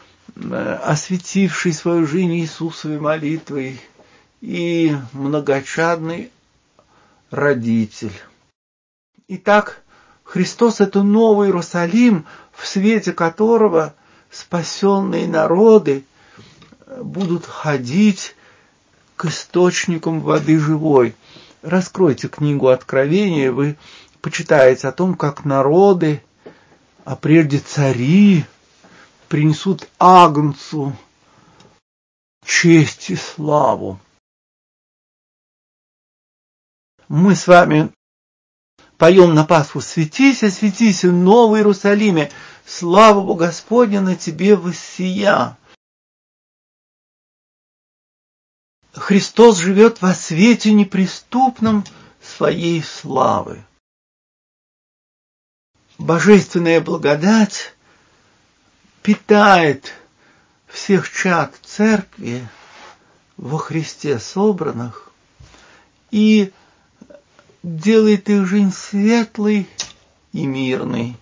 осветивший свою жизнь Иисусовой молитвой, и многочадный родитель. Итак, Христос – это Новый Иерусалим, в свете которого спасенные народы будут ходить к источникам воды живой. Раскройте книгу Откровения, вы почитаете о том, как народы, а прежде цари, принесут Агнцу честь и славу. Мы с вами поем на Пасху: «Светися, светися, Новый Иерусалиме, слава Господня на тебе воссия». Христос живет во свете неприступном своей славы. Божественная благодать питает всех чад церкви, во Христе собранных и делает их жизнь светлой и мирной.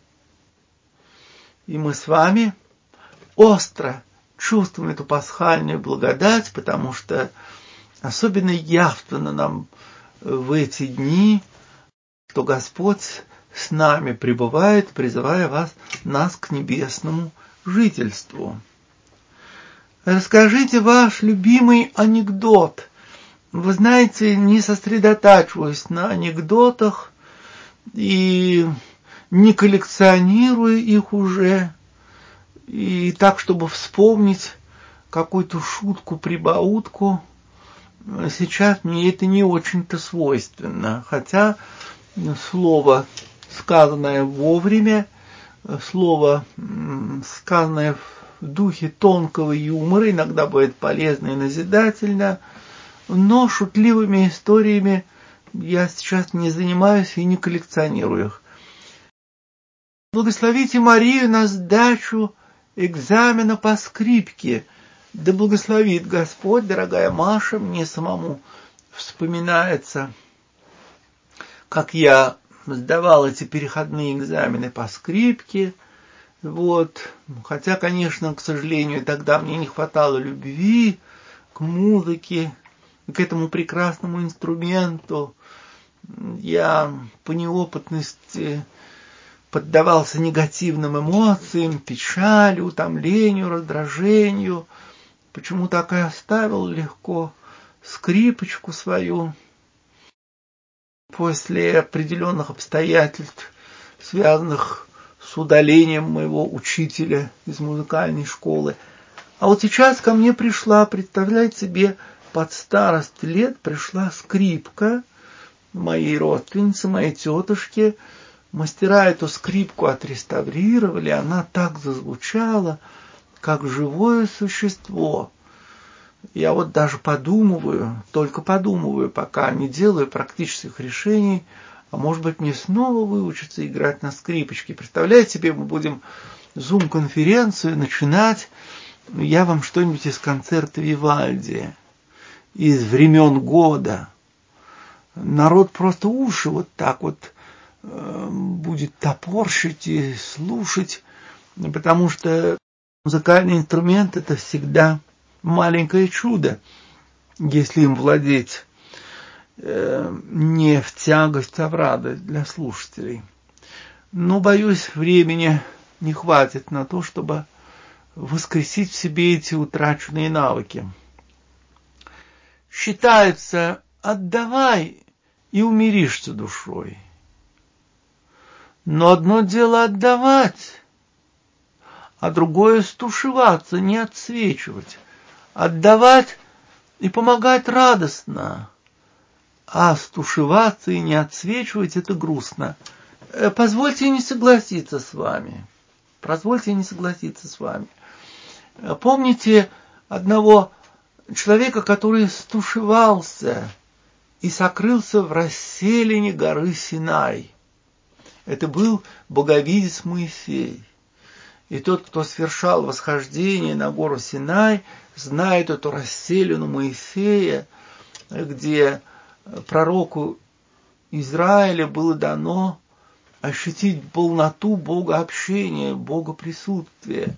И мы с вами остро чувствуем эту пасхальную благодать, потому что особенно явственно нам в эти дни, что Господь с нами пребывает, призывая вас, нас к небесному жительству. Расскажите ваш любимый анекдот. Вы знаете, не сосредотачиваясь на анекдотах и не коллекционируя их уже, и так, чтобы вспомнить какую-то шутку-прибаутку, сейчас мне это не очень-то свойственно. Хотя слово, сказанное вовремя, слово, сказанное в духе тонкого юмора, иногда бывает полезно и назидательно, но шутливыми историями я сейчас не занимаюсь и не коллекционирую их. Благословите Марию на сдачу экзамена по скрипке. Да благословит Господь, дорогая Маша, мне самому вспоминается, как я сдавал эти переходные экзамены по скрипке. Вот. Хотя, конечно, к сожалению, тогда мне не хватало любви к музыке, к этому прекрасному инструменту. Я по неопытности поддавался негативным эмоциям, печали, утомлению, раздражению. Почему так и оставил легко скрипочку свою. После определенных обстоятельств, связанных с удалением моего учителя из музыкальной школы. А вот сейчас ко мне пришла, представляете себе, под старость лет пришла скрипка моей родственницы, моей тетушки. Мастера эту скрипку отреставрировали, она так зазвучала, как живое существо. Я вот даже подумываю, только подумываю, пока не делаю практических решений, а может быть мне снова выучиться играть на скрипочке. Представляете себе, мы будем зум-конференцию начинать, я вам что-нибудь из концерта Вивальди, из времен года. Народ просто уши вот так вот э, будет топорщить и слушать, потому что музыкальный инструмент — это всегда маленькое чудо, если им владеть, э, не в тягость, а в радость для слушателей. Но, боюсь, времени не хватит на то, чтобы воскресить в себе эти утраченные навыки. Считается, отдавай и умиришься душой. Но одно дело отдавать, а другое стушеваться, не отсвечивать. Отдавать и помогать радостно, а стушеваться и не отсвечивать — это грустно. Позвольте не согласиться с вами. Позвольте не согласиться с вами. Помните одного человека, который стушевался и сокрылся в расселине горы Синай? Это был боговидец Моисей. И тот, кто совершал восхождение на гору Синай, знает эту расселину Моисея, где пророку Израиля было дано ощутить полноту богообщения, богоприсутствия,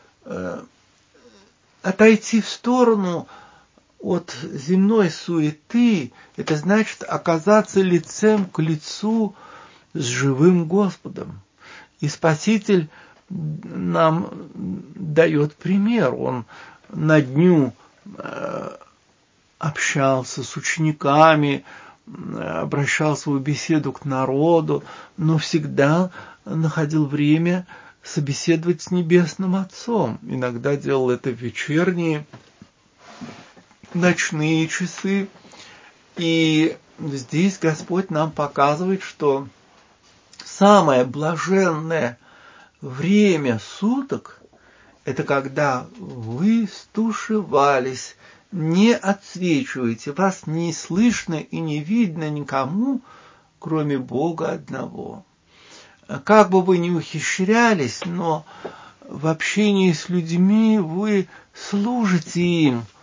отойти в сторону от земной суеты. Это значит оказаться лицем к лицу с живым Господом. И Спаситель нам дает пример. Он на дню общался с учениками, обращал свою беседу к народу, но всегда находил время собеседовать с Небесным Отцом. Иногда делал это в вечерние, ночные часы. И здесь Господь нам показывает, что самое блаженное время суток — это когда вы стушевались, не отсвечиваете, вас не слышно и не видно никому, кроме Бога одного. Как бы вы ни ухищрялись, но в общении с людьми вы служите им,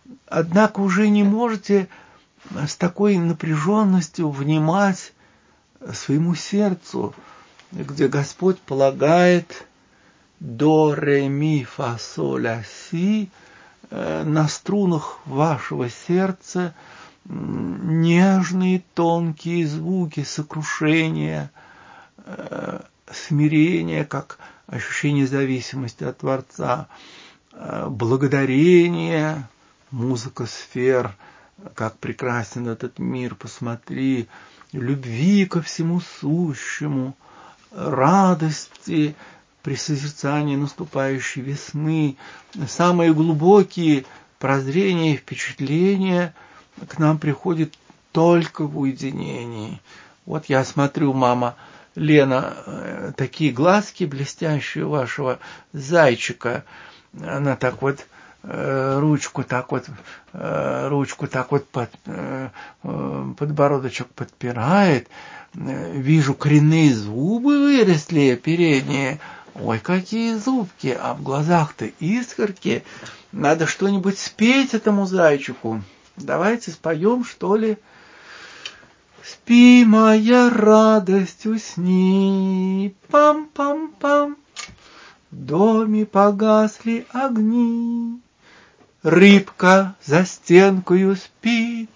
однако уже не можете с такой напряженностью внимать своему сердцу, где Господь полагает до, ре, ми, фа, соль, ля, си на струнах вашего сердца нежные тонкие звуки сокрушения, смирения, как ощущение зависимости от Творца, благодарение, музыка сфер, как прекрасен этот мир, посмотри, любви ко всему сущему, радости при созерцании наступающей весны, самые глубокие прозрения и впечатления к нам приходят только в уединении. Вот я смотрю, мама Лена, такие глазки блестящие у вашего зайчика. Она так вот ручку так вот, ручку так вот под, подбородочек подпирает. Вижу, коренные зубы выросли передние. Ой, какие зубки, а в глазах-то искорки. Надо что-нибудь спеть этому зайчику. Давайте споем, что ли. Спи, моя радость, усни, пам-пам-пам. В доме погасли огни, рыбка за стенкою спит,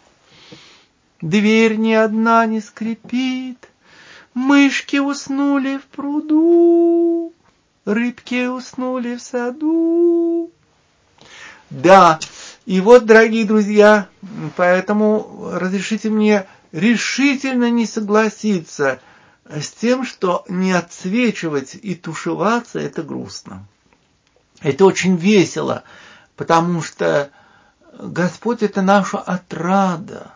дверь ни одна не скрипит, мышки уснули в пруду, рыбки уснули в саду. Да, и вот, дорогие друзья, поэтому разрешите мне решительно не согласиться с тем, что не отсвечивать и тушеваться – это грустно. Это очень весело, потому что Господь – это наша отрада.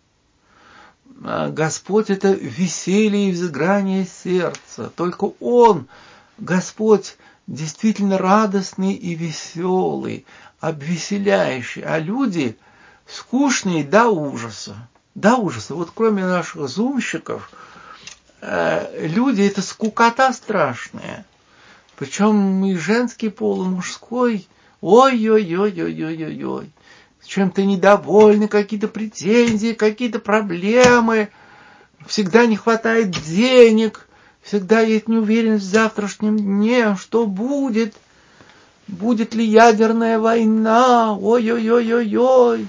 Господь – это веселье и взыграние сердца. Только Он, Господь, действительно радостный и веселый, обвеселяющий, а люди скучные до ужаса. До ужаса. Вот кроме наших зумщиков, люди – это скукота страшная. Причем и женский пол, и мужской. Ой-ой-ой-ой-ой-ой-ой. Чем-то недовольны, какие-то претензии, какие-то проблемы. Всегда не хватает денег. Всегда есть неуверенность в завтрашнем дне. Что будет? Будет ли ядерная война? Ой-ой-ой-ой-ой.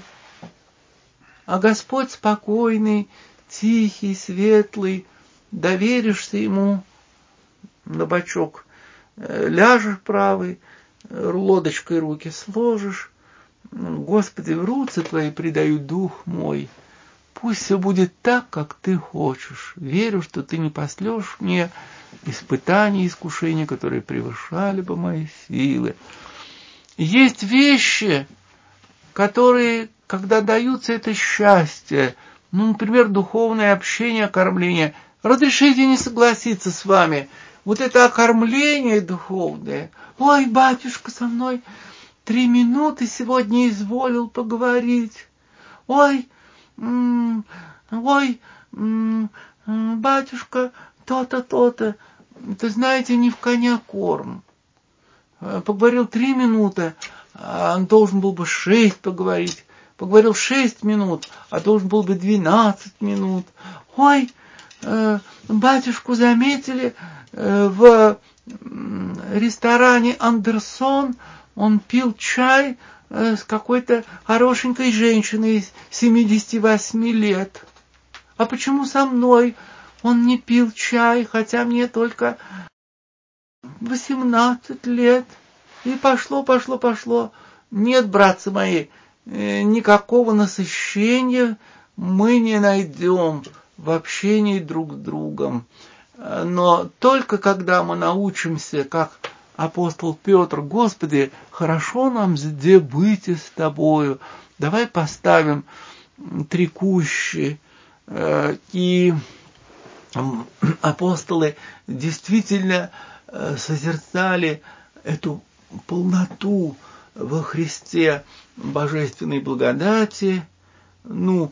А Господь спокойный, тихий, светлый. Доверишься Ему на бочок, ляжешь правый, лодочкой руки сложишь. Господи, в руцы Твои предаю дух мой. Пусть все будет так, как Ты хочешь. Верю, что Ты не послешь мне испытаний, искушений, которые превышали бы мои силы. Есть вещи, которые, когда даются, это счастье. Ну, например, духовное общение, кормление. Разрешите не согласиться с вами. Вот это окормление духовное. Ой, батюшка со мной три минуты сегодня изволил поговорить. Ой, м- ой, м- батюшка, то-то, то-то. Это, знаете, не в коня корм. Поговорил три минуты, а он должен был бы шесть поговорить. Поговорил шесть минут, а должен был бы двенадцать минут. Ой, э, батюшку заметили э, в ресторане «Андерсон». Он пил чай э, с какой-то хорошенькой женщиной семидесяти восьми лет. А почему со мной он не пил чай, хотя мне только восемнадцать лет? И пошло, пошло, пошло. Нет, братцы мои, никакого насыщения мы не найдем в общении друг с другом. Но только когда мы научимся, как апостол Петр: Господи, хорошо нам где быть с Тобою, давай поставим три кущи. И апостолы действительно созерцали эту полноту во Христе божественной благодати. Ну,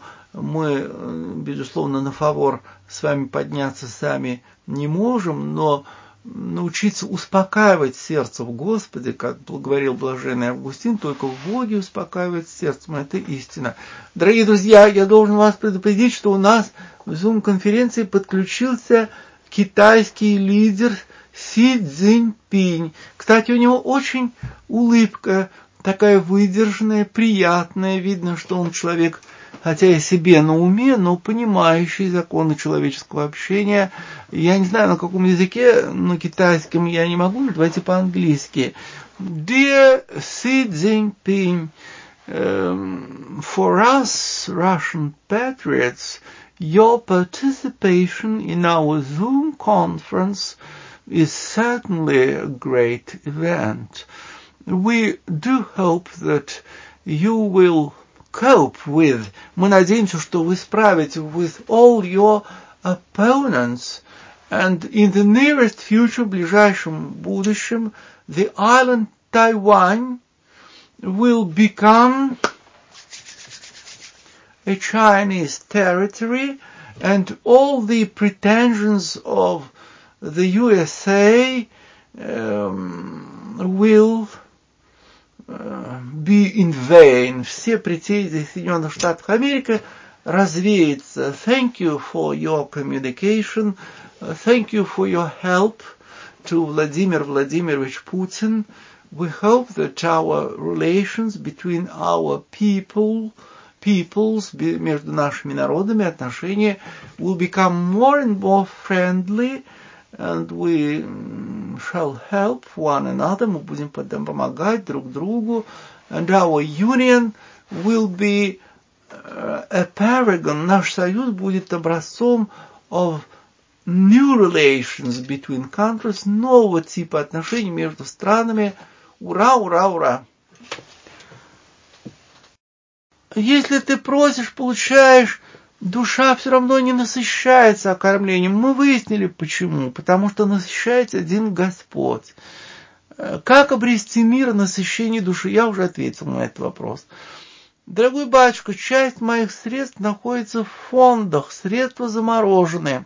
мы, безусловно, на фавор с вами подняться сами не можем, но научиться успокаивать сердце в Господе, как говорил блаженный Августин, только в Боге успокаивает сердце. Это истина. Дорогие друзья, я должен вас предупредить, что у нас в Zoom-конференции подключился китайский лидер Си Цзиньпинь. Кстати, у него очень улыбка такая выдержанная, приятная. Видно, что он человек, хотя и себе на уме, но понимающий законы человеческого общения. Я не знаю, на каком языке, на китайском я не могу, давайте по-английски. Dear Xi Jinping, um, for us Russian patriots, your participation in our Zoom conference is certainly a great event. We do hope that you will cope with, мы надеемся, что вы справитесь with all your opponents, and in the nearest future, в ближайшем будущем, the island Taiwan will become a Chinese territory, and all the pretensions of the U S A um, will be in vain. Все претензии Соединенных Штатов Америки развеются. Thank you for your communication. Thank you for your help to Vladimir Vladimirovich Putin. We hope that our relations between our people, peoples, между нашими народами, отношения will become more and more friendly, and we shall help one another, мы будем помогать друг другу, and our union will be a paragon, наш союз будет образцом of new relations between countries, нового типа отношений между странами. Ура, ура, ура! Если ты просишь, получаешь, душа все равно не насыщается окормлением. Мы выяснили почему. Потому что насыщается один Господь. Как обрести мир, насыщение души? Я уже ответил на этот вопрос. Дорогой батюшка, часть моих средств находится в фондах, средства замороженные.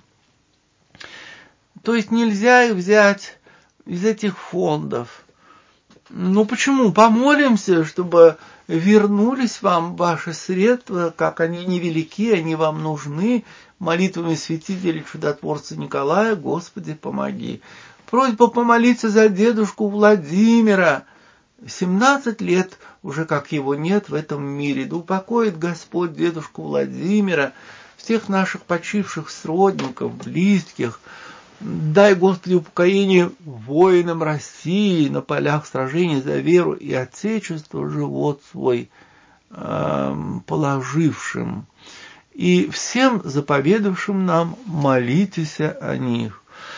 То есть нельзя их взять из этих фондов. Ну почему? Помолимся, чтобы вернулись вам ваши средства, как они невелики, они вам нужны. Молитвами святителя чудотворца Николая, Господи, помоги. Просьба помолиться за дедушку Владимира. семнадцать лет уже как его нет в этом мире. Да упокоит Господь дедушку Владимира, всех наших почивших сродников, близких. Дай, Господи, упокоение воинам России на полях сражений за веру и Отечество, живот свой э, положившим. И всем заповедавшим нам молитесь о них.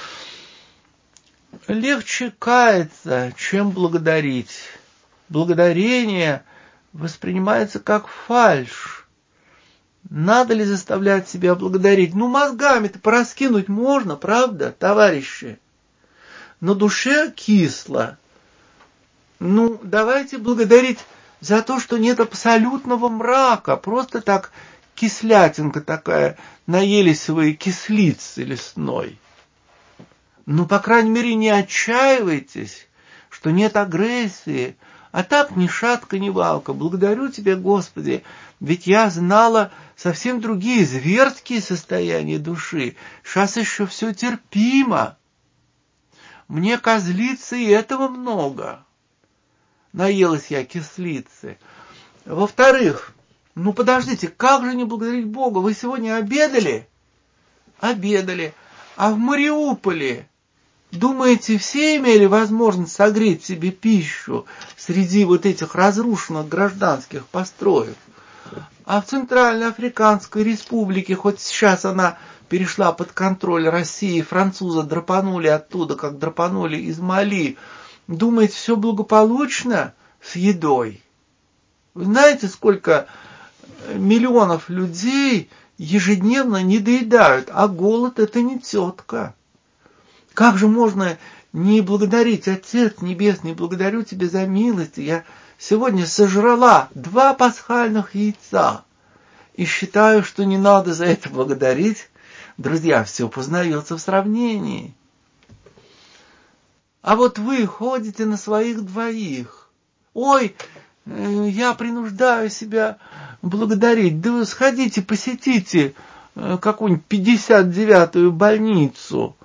Легче каяться, чем благодарить. Благодарение воспринимается как фальшь. Надо ли заставлять себя благодарить? Ну, мозгами-то пораскинуть можно, правда, товарищи? На душе кисло. Ну, давайте благодарить за то, что нет абсолютного мрака. Просто так кислятинка такая, наелись вы кислицы лесной. Ну, по крайней мере, не отчаивайтесь, что нет агрессии. А так ни шатка, ни валка. Благодарю Тебя, Господи, ведь я знала совсем другие зверские состояния души. Сейчас еще все терпимо. Мне козлицы и этого много. Наелась я кислицы. Во-вторых, ну подождите, как же не благодарить Бога? Вы сегодня обедали? Обедали. А в Мариуполе, думаете, все имели возможность согреть себе пищу среди вот этих разрушенных гражданских построек? А в Центральноафриканской Республике, хоть сейчас она перешла под контроль России, французы драпанули оттуда, как драпанули из Мали, думаете, все благополучно с едой? Вы знаете, сколько миллионов людей ежедневно не доедают, а голод — это не тетка. Как же можно не благодарить, Отец Небесный, благодарю Тебя за милость. Я сегодня сожрала два пасхальных яйца и считаю, что не надо за это благодарить. Друзья, все познается в сравнении. А вот вы ходите на своих двоих. Ой, я принуждаю себя благодарить. Да вы сходите, посетите какую-нибудь пятьдесят девятую больницу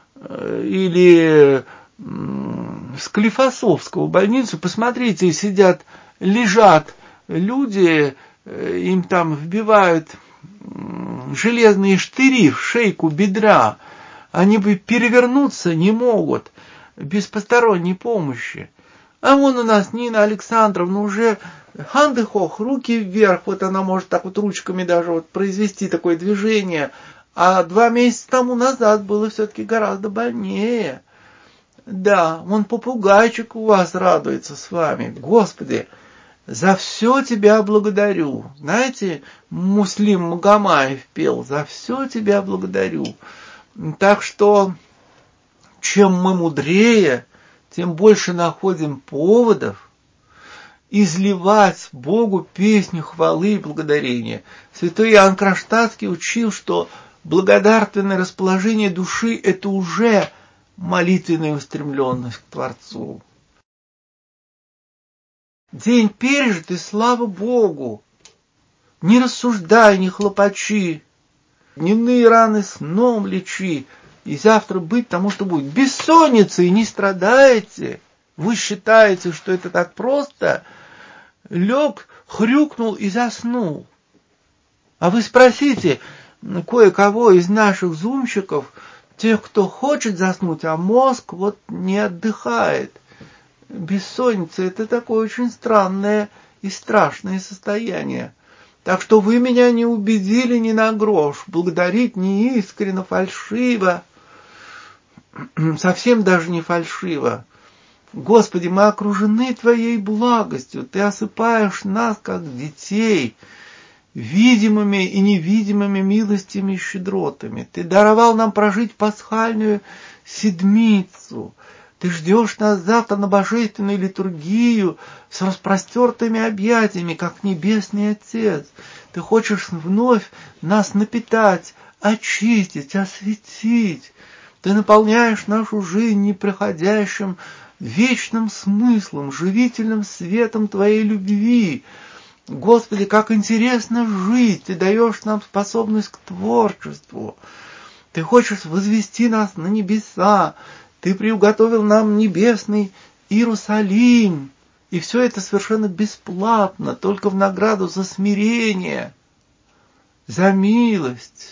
или Склифосовскую больницу. Посмотрите, сидят, лежат люди, им там вбивают железные штыри в шейку бедра. Они бы перевернуться не могут без посторонней помощи. А вон у нас Нина Александровна уже хандыхох, руки вверх, вот она может так вот ручками даже вот произвести такое движение. А два месяца тому назад было все-таки гораздо больнее. Да, вон попугайчик у вас радуется с вами. Господи, за все тебя благодарю. Знаете, Муслим Магомаев пел: за все тебя благодарю. Так что, чем мы мудрее, тем больше находим поводов изливать Богу песню хвалы и благодарения. Святой Иоанн Кронштадтский учил, что благодарственное расположение души – это уже молитвенная устремленность к Творцу. День пережит, и слава Богу! Не рассуждай, не хлопочи, дневные раны сном лечи, и завтра быть тому, что будет. Бессонницей не страдаете. Вы считаете, что это так просто? Лег, хрюкнул и заснул. А вы спросите кое-кого из наших зумщиков, тех, кто хочет заснуть, а мозг вот не отдыхает. Бессонница – это такое очень странное и страшное состояние. Так что вы меня не убедили ни на грош. Благодарить неискренно, фальшиво. Совсем даже не фальшиво. Господи, мы окружены Твоей благостью. Ты осыпаешь нас, как детей, видимыми и невидимыми милостями и щедротами. Ты даровал нам прожить пасхальную седмицу. Ты ждешь нас завтра на божественную литургию с распростертыми объятиями, как Небесный Отец. Ты хочешь вновь нас напитать, очистить, осветить. Ты наполняешь нашу жизнь неприходящим вечным смыслом, живительным светом Твоей любви. Господи, как интересно жить! Ты даешь нам способность к творчеству. Ты хочешь возвести нас на небеса. Ты приуготовил нам небесный Иерусалим. И все это совершенно бесплатно, только в награду за смирение, за милость,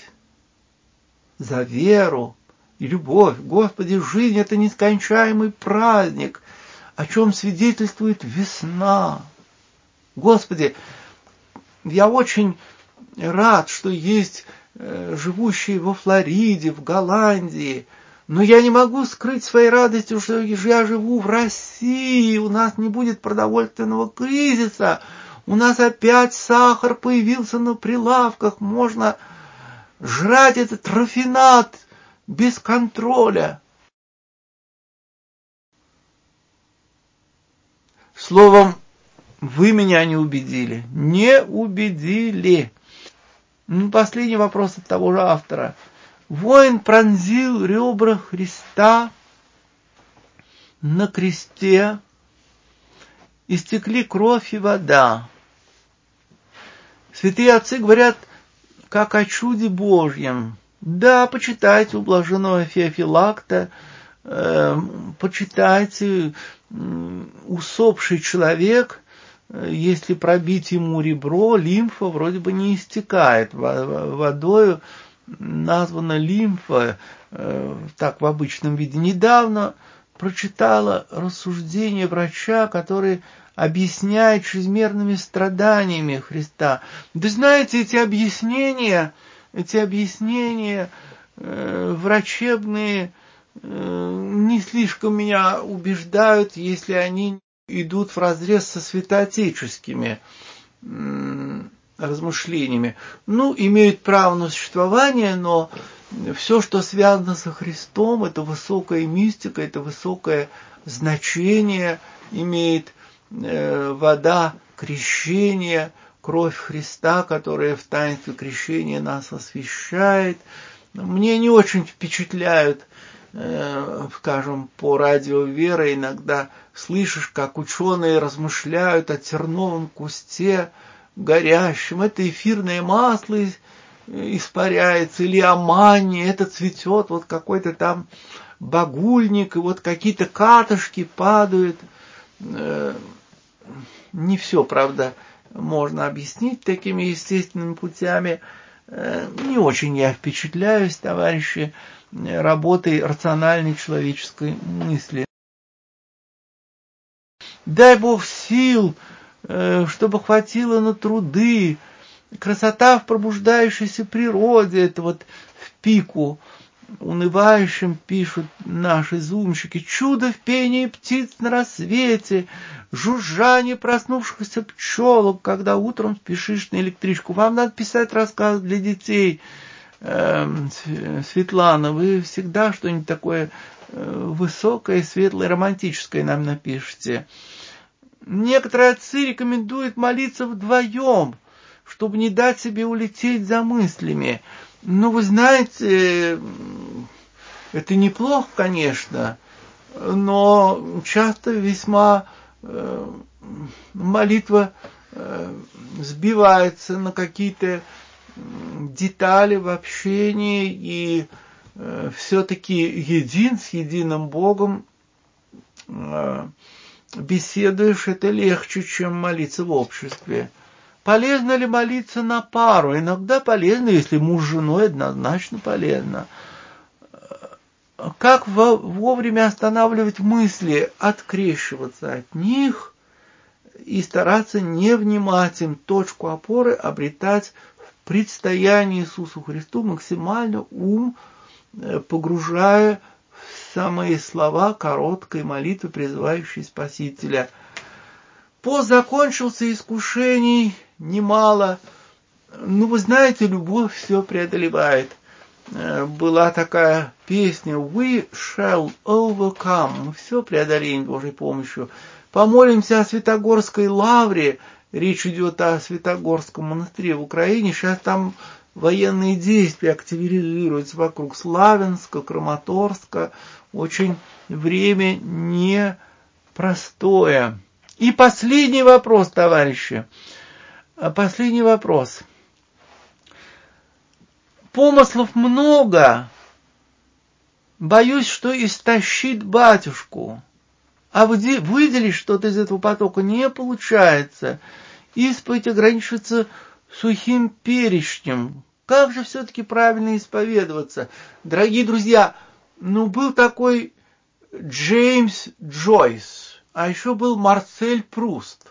за веру и любовь. Господи, жизнь – это нескончаемый праздник, о чем свидетельствует весна. Господи, я очень рад, что есть живущие во Флориде, в Голландии, но я не могу скрыть своей радости, что я живу в России, у нас не будет продовольственного кризиса, у нас опять сахар появился на прилавках, можно жрать этот рафинад без контроля. Словом, вы меня не убедили. Не убедили. Ну, последний вопрос от того же автора. Воин пронзил ребра Христа на кресте, истекли кровь и вода. Святые отцы говорят, как о чуде Божьем. Да, почитайте у блаженного Феофилакта, э, почитайте, э, усопший человек, э, если пробить ему ребро, лимфа вроде бы не истекает водою. Названа лимфа, э, так в обычном виде. Недавно прочитала рассуждение врача, который объясняет чрезмерными страданиями Христа. Да знаете, эти объяснения, эти объяснения э, врачебные э, не слишком меня убеждают, если они идут вразрез со святоотеческими э, размышлениями. Ну, имеют право на существование, но все, что связано со Христом, это высокая мистика, это высокое значение имеет э, вода крещения, кровь Христа, которая в таинстве крещения нас освящает. Мне не очень впечатляют э, скажем, по радио «Вера» иногда слышишь, как ученые размышляют о терновом кусте горящем. Это эфирное масло испаряется, или о манне, это цветет, вот какой-то там багульник, и вот какие-то катышки падают. Не все, правда, можно объяснить такими естественными путями. Не очень я впечатляюсь, товарищи, работой рациональной человеческой мысли. Дай Бог сил, чтобы хватило на труды. Красота в пробуждающейся природе, это вот в пику унывающим пишут наши зумщики. Чудо в пении птиц на рассвете, жужжание проснувшихся пчелок, когда утром спешишь на электричку. Вам надо писать рассказ для детей, Светлана. Вы всегда что-нибудь такое высокое, светлое, романтическое нам напишите. Некоторые отцы рекомендуют молиться вдвоем, чтобы не дать себе улететь за мыслями. Ну, вы знаете, это неплохо, конечно, но часто весьма э, молитва э, сбивается на какие-то детали в общении, и э, все-таки един с единым Богом э, беседуешь, это легче, чем молиться в обществе. Полезно ли молиться на пару? Иногда полезно, если муж с женой, однозначно полезно. Как вовремя останавливать мысли, открещиваться от них и стараться не внимать им, точку опоры обретать в предстоянии Иисусу Христу, максимально ум погружая в самые слова короткой молитвы, призывающей Спасителя. Пост закончился, искушений немало. Ну, вы знаете, любовь все преодолевает. Была такая песня «We shall overcome». Мы все преодолеем Божьей помощью. Помолимся о Святогорской лавре. Речь идет о Святогорском монастыре в Украине. Сейчас там военные действия активизируются вокруг Славянска, Краматорска. Очень время непростое. И последний вопрос, товарищи. Последний вопрос. Помыслов много. Боюсь, что истощит батюшку. А выделить что-то из этого потока не получается. Исповедь ограничивается сухим перечнем. Как же все-таки правильно исповедоваться? Дорогие друзья, ну был такой Джеймс Джойс, а еще был Марсель Пруст.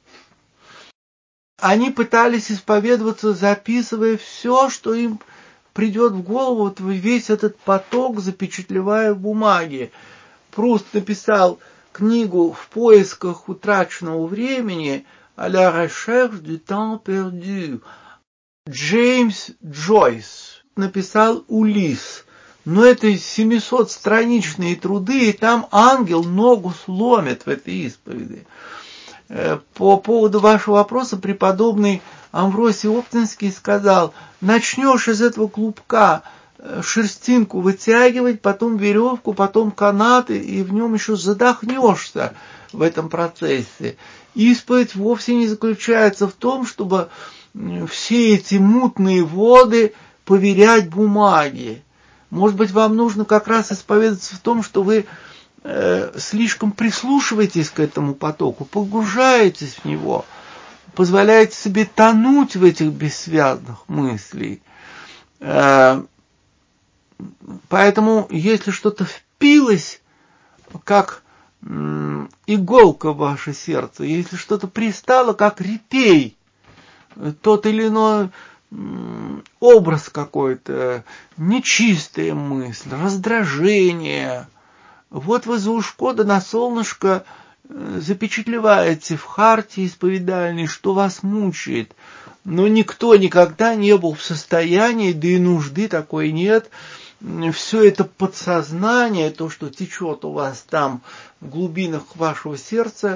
Они пытались исповедоваться, записывая все, что им придет в голову, вот весь этот поток запечатлевая в бумаге. Пруст написал книгу «В поисках утраченного времени» «À la recherche du temps perdu». Джеймс Джойс написал «Улисс». Но это семисотстраничные труды, и там ангел ногу сломит в этой исповеди. По поводу вашего вопроса преподобный Амвросий Оптинский сказал: начнешь из этого клубка шерстинку вытягивать, потом веревку, потом канаты, и в нем еще задохнешься в этом процессе. Исповедь вовсе не заключается в том, чтобы все эти мутные воды поверять бумаге. Может быть, вам нужно как раз исповедоваться в том, что вы э, слишком прислушиваетесь к этому потоку, погружаетесь в него, позволяете себе тонуть в этих бессвязных мыслей. Э, поэтому, если что-то впилось, как м, иголка в ваше сердце, если что-то пристало, как репей, тот или иной образ какой-то, нечистая мысль, раздражение. Вот вы за ушко да на солнышко запечатлеваете в харте исповедальной, что вас мучает. Но никто никогда не был в состоянии, да и нужды такой нет, все это подсознание, то, что течет у вас там в глубинах вашего сердца,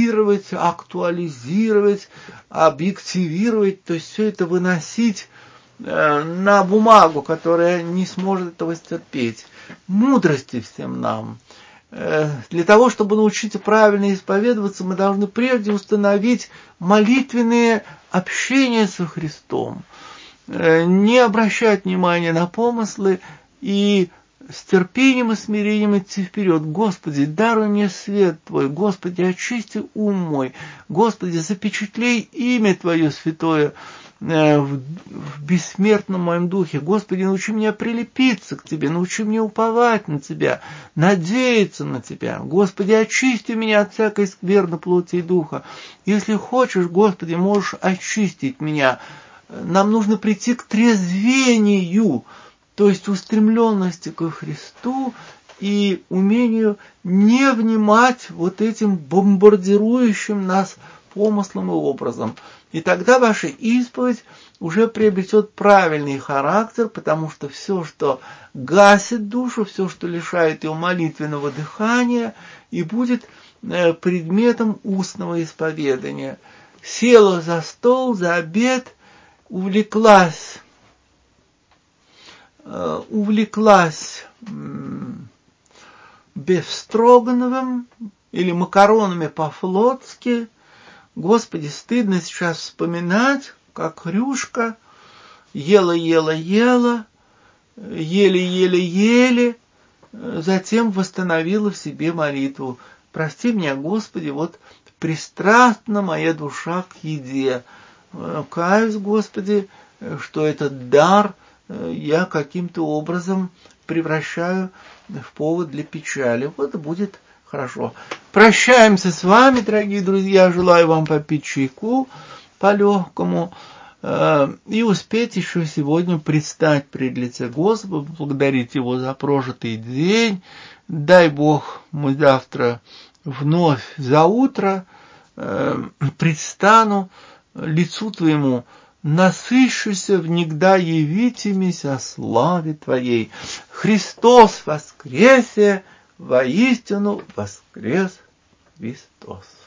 вербализировать, актуализировать, объективировать, то есть все это выносить на бумагу, которая не сможет этого стерпеть. Мудрости всем нам. Для того, чтобы научиться правильно исповедоваться, мы должны прежде установить молитвенные общения со Христом, не обращать внимания на помыслы и с терпением и смирением идти вперед. Господи, даруй мне свет Твой, Господи, очисти ум мой, Господи, запечатлей имя Твое святое в бессмертном моем духе. Господи, научи меня прилепиться к Тебе, научи меня уповать на Тебя, надеяться на Тебя. Господи, очисти меня от всякой скверны плоти и духа. Если хочешь, Господи, можешь очистить меня. Нам нужно прийти к трезвению, то есть устремленности ко Христу и умению не внимать вот этим бомбардирующим нас помыслом и образом. И тогда ваша исповедь уже приобретет правильный характер, потому что все, что гасит душу, все, что лишает ее молитвенного дыхания, и будет предметом устного исповедания. Села за стол, за обед, увлеклась, увлеклась бефстрогановым или макаронами по-флотски. Господи, стыдно сейчас вспоминать, как Хрюшка ела, ела, ела, еле, еле, еле, затем восстановила в себе молитву. Прости меня, Господи, вот пристрастна моя душа к еде. Каюсь, Господи, что этот дар я каким-то образом превращаю в повод для печали. Вот будет хорошо. Прощаемся с вами, дорогие друзья. Желаю вам попить чайку по-легкому и успеть еще сегодня предстать пред лице Господа, поблагодарить Его за прожитый день. Дай Бог, мы завтра вновь за утро предстану лицу Твоему, насыщуся внегда явитимися славе Твоей. Христос воскресе! Воистину воскрес Христос.